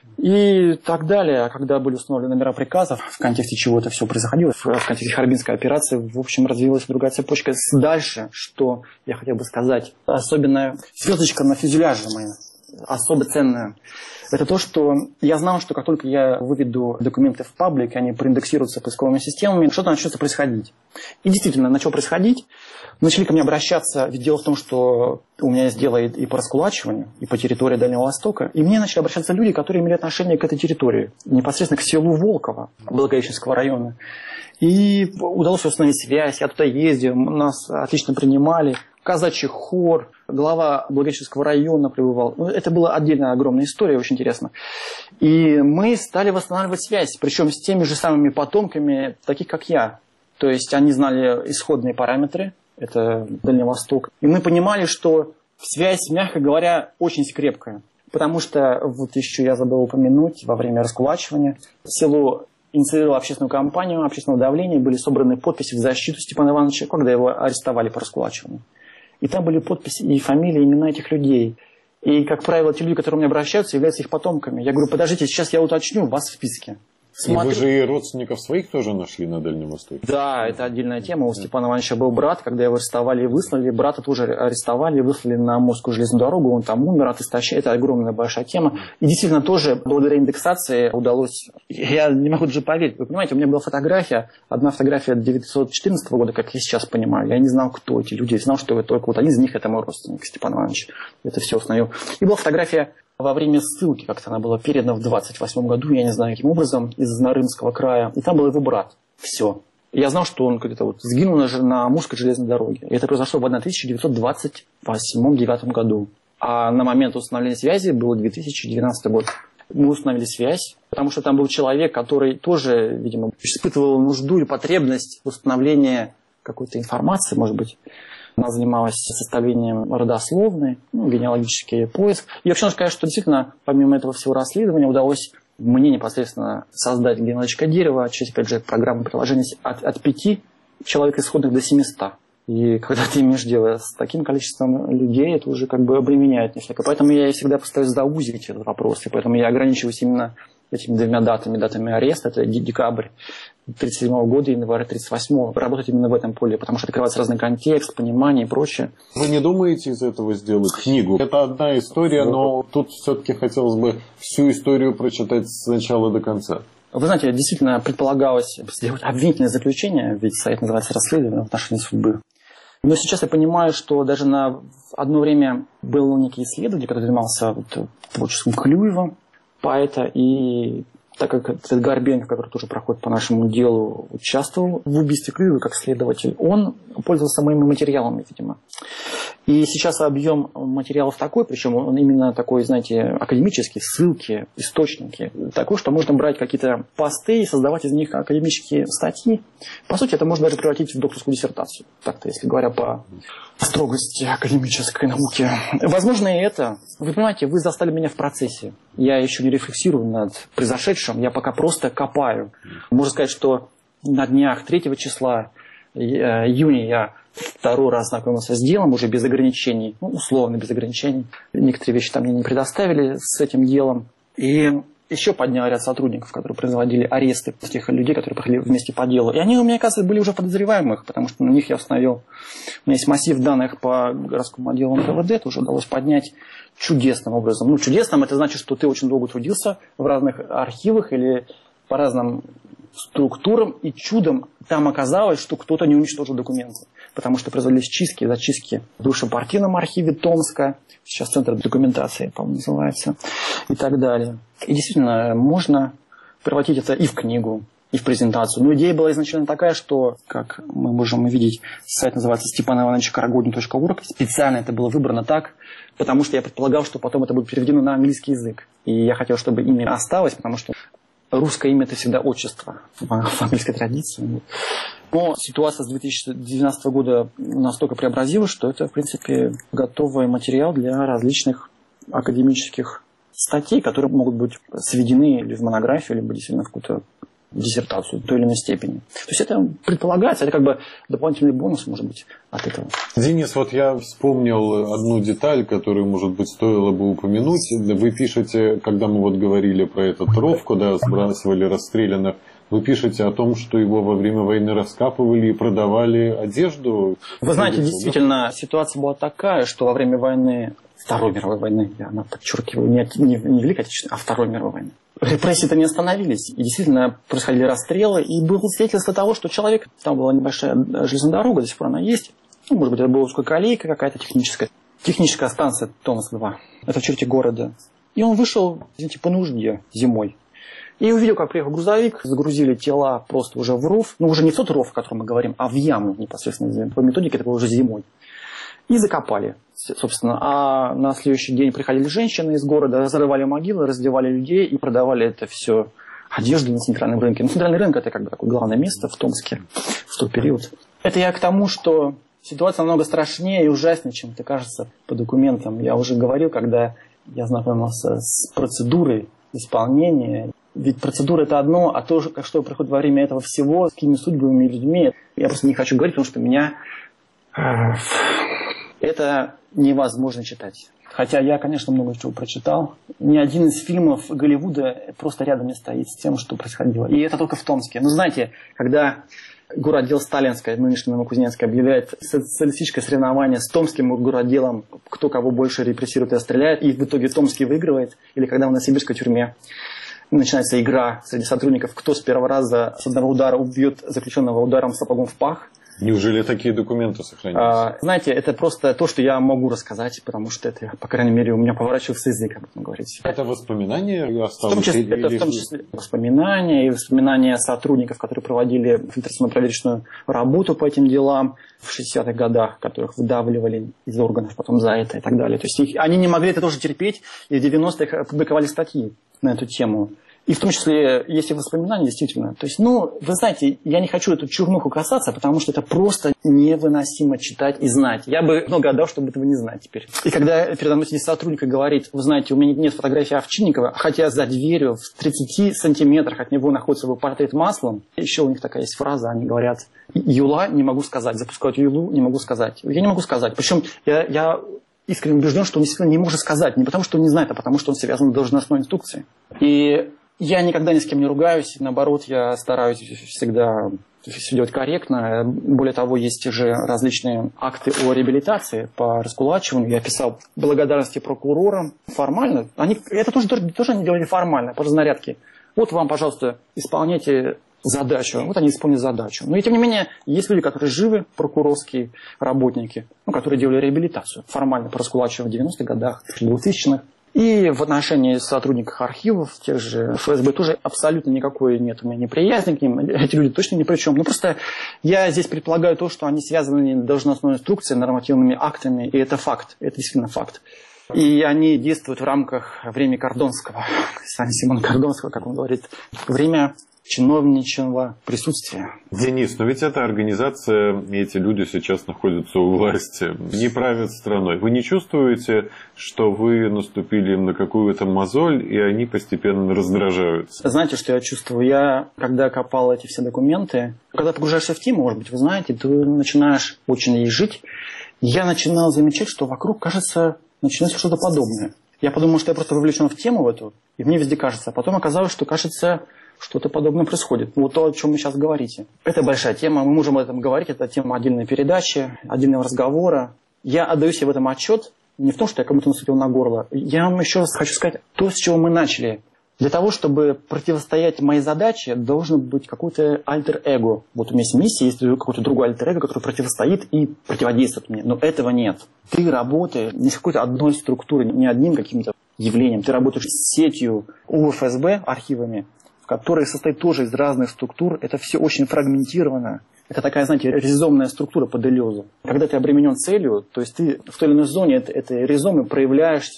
И так далее. А когда были установлены номера приказов, в контексте чего это все происходило, в контексте Харбинской операции, в общем, развилась другая цепочка. Дальше, что я хотел бы сказать, особенно звездочка на фюзеляже моя, особо ценное. Это то, что я знал, что как только я выведу документы в паблик, они проиндексируются поисковыми системами, что-то начнется происходить. И действительно, начало происходить. Начали ко мне обращаться, ведь дело в том, что у меня есть дело и по раскулачиванию, и по территории Дальнего Востока, и мне начали обращаться люди, которые имели отношение к этой территории, непосредственно к селу Волково, Благовещенского района. И удалось установить связь, я туда ездил, нас отлично принимали, казачий хор, глава Благовещенского района пребывал. Это была отдельная огромная история, очень интересно. И мы стали восстанавливать связь, причем с теми же самыми потомками, таких как я. То есть они знали исходные параметры, это Дальний Восток. И мы понимали, что связь, мягко говоря, очень крепкая. Потому что, вот еще я забыл упомянуть, во время раскулачивания село инициировало общественную кампанию, общественного давления, были собраны подписи в защиту Степана Ивановича, когда его арестовали по раскулачиванию. И там были подписи и фамилии, и имена этих людей. И, как правило, те люди, к которым мне обращаются, являются их потомками. Я говорю, подождите, сейчас я уточню вас в списке. И вы же и родственников своих тоже нашли на Дальнем Востоке? Да, это отдельная тема. У Степана Ивановича был брат, когда его арестовали и выслали. Брата тоже арестовали и выслали на Амурскую железную дорогу. Он там умер от истощения. Это огромная большая тема. И действительно тоже благодаря индексации удалось... Я не могу даже поверить. Вы понимаете, у меня была фотография, одна фотография 1914 года, как я сейчас понимаю. Я не знал, кто эти люди. Я знал, что только вот один из них это мой родственник, Степан Иванович. Это все установил. И была фотография во время ссылки, как-то она была передана в 28 году, я не знаю, каким образом, из Нарымского края. И там был его брат. Все. И я знал, что он где-то вот сгинул на Амурской железной дороге. И это произошло в 1928-1929 году. А на момент установления связи был 2012 год. Мы установили связь, потому что там был человек, который тоже, видимо, испытывал нужду и потребность в установлении какой-то информации, может быть. Она занималась составлением родословной, генеалогический поиск. И вообще нужно сказать, что действительно, помимо этого всего расследования, удалось мне непосредственно создать генеалогическое дерево через, опять же, программу приложения от 5 человек исходных до 700. И когда ты имеешь дело с таким количеством людей, это уже как бы обременяет несколько. Поэтому я всегда постараюсь заузить этот вопрос. И поэтому я ограничиваюсь именно этими двумя датами ареста. Это декабрь 1937 года и январь 1938. Работать именно в этом поле, потому что открывается разный контекст, понимание и прочее. Вы не думаете из этого сделать книгу? Это одна история, но тут все-таки хотелось бы всю историю прочитать с начала до конца. Вы знаете, действительно предполагалось сделать обвинительное заключение, ведь сайт называется «Расследование в отношении судьбы». Но сейчас я понимаю, что даже на одно время был некий исследователь, который занимался творчеством Клюева, поэта, и так как этот Горбенко, который тоже проходит по нашему делу, участвовал в убийстве Клюева как следователь, он пользовался моими материалами, видимо. И сейчас объем материалов такой, причем он именно такой, знаете, академический, ссылки, источники, такой, что можно брать какие-то посты и создавать из них академические статьи. По сути, это можно даже превратить в докторскую диссертацию, так-то, если говоря по строгости академической науки. Возможно, и это. Вы понимаете, вы застали меня в процессе. Я еще не рефлексирую над произошедшим, я пока просто копаю. Можно сказать, что на днях 3 числа июня я второй раз знакомился с делом, уже без ограничений, условно без ограничений. Некоторые вещи там мне не предоставили с этим делом. И еще поднял ряд сотрудников, которые производили аресты тех людей, которые приходили вместе по делу. И они у меня, оказывается, были уже подозреваемых, потому что на них я установил... У меня есть массив данных по городскому отделу НКВД, это уже удалось поднять чудесным образом. Чудесным это значит, что ты очень долго трудился в разных архивах или по разным структурам, и чудом там оказалось, что кто-то не уничтожил документы. Потому что производились чистки, зачистки в душепартийном архиве Томска, сейчас Центр документации, по-моему, называется, и так далее. И действительно, можно превратить это и в книгу, и в презентацию. Но идея была изначально такая, что, как мы можем увидеть, сайт называется stepanivanovichkaragодin.org. Специально это было выбрано так, потому что я предполагал, что потом это будет переведено на английский язык. И я хотел, чтобы имя осталось, потому что русское имя – это всегда отчество в английской традиции. Но ситуация с 2012 года настолько преобразилась, что это, в принципе, готовый материал для различных академических статей, которые могут быть сведены или в монографию, либо действительно в какую-то диссертацию в той или иной степени. То есть это предполагается, это как бы дополнительный бонус, может быть, от этого. Денис, вот я вспомнил одну деталь, которую, может быть, стоило бы упомянуть. Вы пишете, когда мы вот говорили про этот ров, куда сбрасывали расстрелянных, вы пишете о том, что его во время войны раскапывали и продавали одежду. Вы знаете, действительно, ситуация была такая, что во время войны, Второй мировой войны, я подчеркиваю, не Великой Отечественной, а Второй мировой войны, репрессии-то не остановились. И действительно происходили расстрелы. И было свидетельство того, что человек... Там была небольшая железная дорога, до сих пор она есть. Ну, может быть, это была узкая колейка какая-то техническая. Техническая станция Томск-2. Это в черте города. И он вышел, извините, по нужде зимой. И увидел, как приехал грузовик, загрузили тела просто уже в ров. Ну, уже не в тот ров, о котором мы говорим, а в яму непосредственно. По методике это было уже зимой. И закопали, собственно. А на следующий день приходили женщины из города, разрывали могилы, раздевали людей и продавали это все одежду на центральном рынке. Ну, центральный рынок – это как бы такое главное место в Томске в тот период. Это я к тому, что ситуация намного страшнее и ужаснее, чем это кажется по документам. Я уже говорил, когда я знакомился с процедурой исполнения. Ведь процедура – это одно, а то, что происходит во время этого всего, с какими судьбами и людьми, я просто не хочу говорить, потому что меня это невозможно читать. Хотя я, конечно, много чего прочитал. Ни один из фильмов Голливуда просто рядом не стоит с тем, что происходило. И это только в Томске. Ну, знаете, когда городдел Сталинское, нынешнее Новокузнецкое, объявляет социалистическое соревнование с Томским городделом, кто кого больше репрессирует и стреляет, и в итоге Томский выигрывает, или когда в Новосибирской тюрьме начинается игра среди сотрудников, кто с первого раза с одного удара убьет заключенного ударом сапогом в пах. Неужели такие документы сохранились? Знаете, это просто то, что я могу рассказать, потому что это, по крайней мере, у меня поворачивается язык, об этом говорить. Это воспоминания осталось? Это в том числе воспоминания и воспоминания сотрудников, которые проводили фильтрационно-проверочную работу по этим делам в 60-х годах, которых выдавливали из органов потом за это и так далее. То есть они не могли это тоже терпеть, и в 90-х опубликовали статьи на эту тему. И в том числе есть и воспоминания, действительно. То есть, вы знаете, я не хочу эту чернуху касаться, потому что это просто невыносимо читать и знать. Я бы много отдал, чтобы этого не знать теперь. И когда передо мной сидит сотрудник и говорит, вы знаете, у меня нет фотографии Овчинникова, хотя за дверью в 30 сантиметрах от него находится его портрет маслом. Еще у них такая есть фраза, они говорят, Юла не могу сказать, запускают Юлу не могу сказать. Я не могу сказать. Причем я искренне убежден, что он действительно не может сказать. Не потому, что он не знает, а потому, что он связан с должностной инструкцией. И я никогда ни с кем не ругаюсь, наоборот, я стараюсь всегда все делать корректно. Более того, есть же различные акты о реабилитации по раскулачиванию. Я писал благодарности прокурорам формально. Это тоже они делали формально, по разнарядке. Вот вам, пожалуйста, исполняйте задачу. Вот они исполнили задачу. Но и тем не менее, есть люди, которые живы, прокурорские работники, которые делали реабилитацию формально по раскулачиванию в 90-х годах, в 2000-х. И в отношении сотрудников архивов, тех же ФСБ, тоже абсолютно никакой нет у меня неприязни к ним. Эти люди точно ни при чем. Просто я здесь предполагаю то, что они связаны с должностной инструкцией, нормативными актами, и это факт. Это действительно факт. И они действуют в рамках времени Кордонского, Сан-Симона Кордонского, как он говорит, время чиновничьего присутствия. Денис, но ведь эта организация, эти люди сейчас находятся у власти, не правят страной. Вы не чувствуете, что вы наступили им на какую-то мозоль, и они постепенно раздражаются? Знаете, что я чувствую? Я, когда копал эти все документы, когда погружаешься в тему, может быть, вы знаете, ты начинаешь очень ей жить. Я начинал замечать, что вокруг, кажется, начинается что-то подобное. Я подумал, что я просто вовлечен в тему в эту, и мне везде кажется. А потом оказалось, что, кажется, что-то подобное происходит. Вот то, о чем вы сейчас говорите. Это большая тема, мы можем об этом говорить, это тема отдельной передачи, отдельного разговора. Я отдаю себе в этом отчет, не в том, что я кому-то наступил на горло. Я вам еще раз хочу сказать, то, с чего мы начали. Для того, чтобы противостоять моей задаче, должен быть какой-то альтер-эго. Вот у меня есть миссия, есть какой-то другой альтер-эго, который противостоит и противодействует мне. Но этого нет. Ты работаешь не с какой-то одной структурой, не одним каким-то явлением. Ты работаешь с сетью УФСБ, архивами, который состоит тоже из разных структур. Это все очень фрагментировано. Это такая, знаете, ризомная структура по Делезу. Когда ты обременен целью, то есть ты в той или иной зоне этой ризомы проявляешь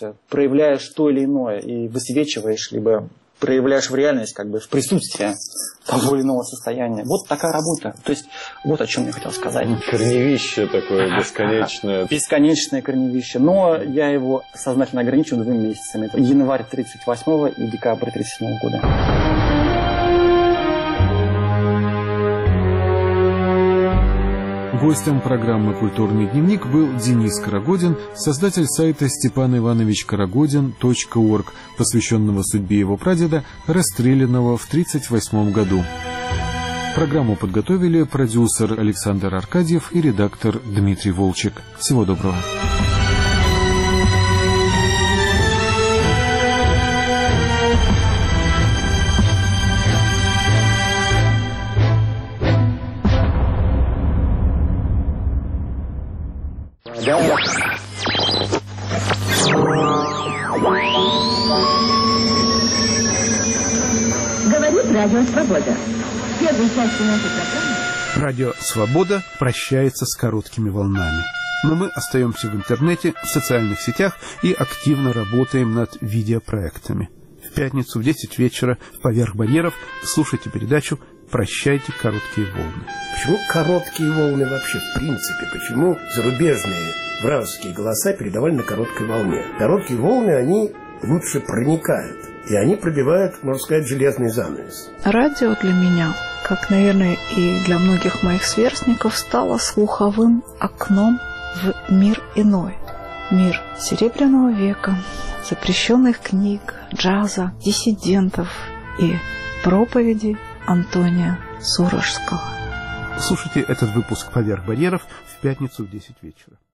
то или иное и высвечиваешь, либо проявляешь в реальность, в присутствие того или иного состояния. Вот такая работа. То есть вот о чем я хотел сказать. Корневище такое бесконечное. Бесконечное корневище. Но я его сознательно ограничил 2 месяцами. Это январь 1938 и декабрь 1937 года. Гостем программы «Культурный дневник» был Денис Карагодин, создатель сайта stepanivanovichkaragодin.org, посвященного судьбе его прадеда, расстрелянного в 1938 году. Программу подготовили продюсер Александр Аркадьев и редактор Дмитрий Волчек. Всего доброго. Говорит Радио Свобода. В первой части нашей программы Радио «Свобода» прощается с короткими волнами. Но мы остаемся в интернете, в социальных сетях и активно работаем над видеопроектами. В пятницу в 10 вечера «Поверх барьеров» слушайте передачу «Прощайте короткие волны». Почему короткие волны вообще в принципе? Почему зарубежные вражеские голоса передавали на короткой волне? Короткие волны, они лучше проникают. И они пробивают, можно сказать, железный занавес. Радио для меня, как, наверное, и для многих моих сверстников, стало слуховым окном в мир иной. Мир Серебряного века, запрещенных книг, джаза, диссидентов и проповеди Антония Сурожского. Слушайте этот выпуск «Поверх барьеров» в пятницу в 10 вечера.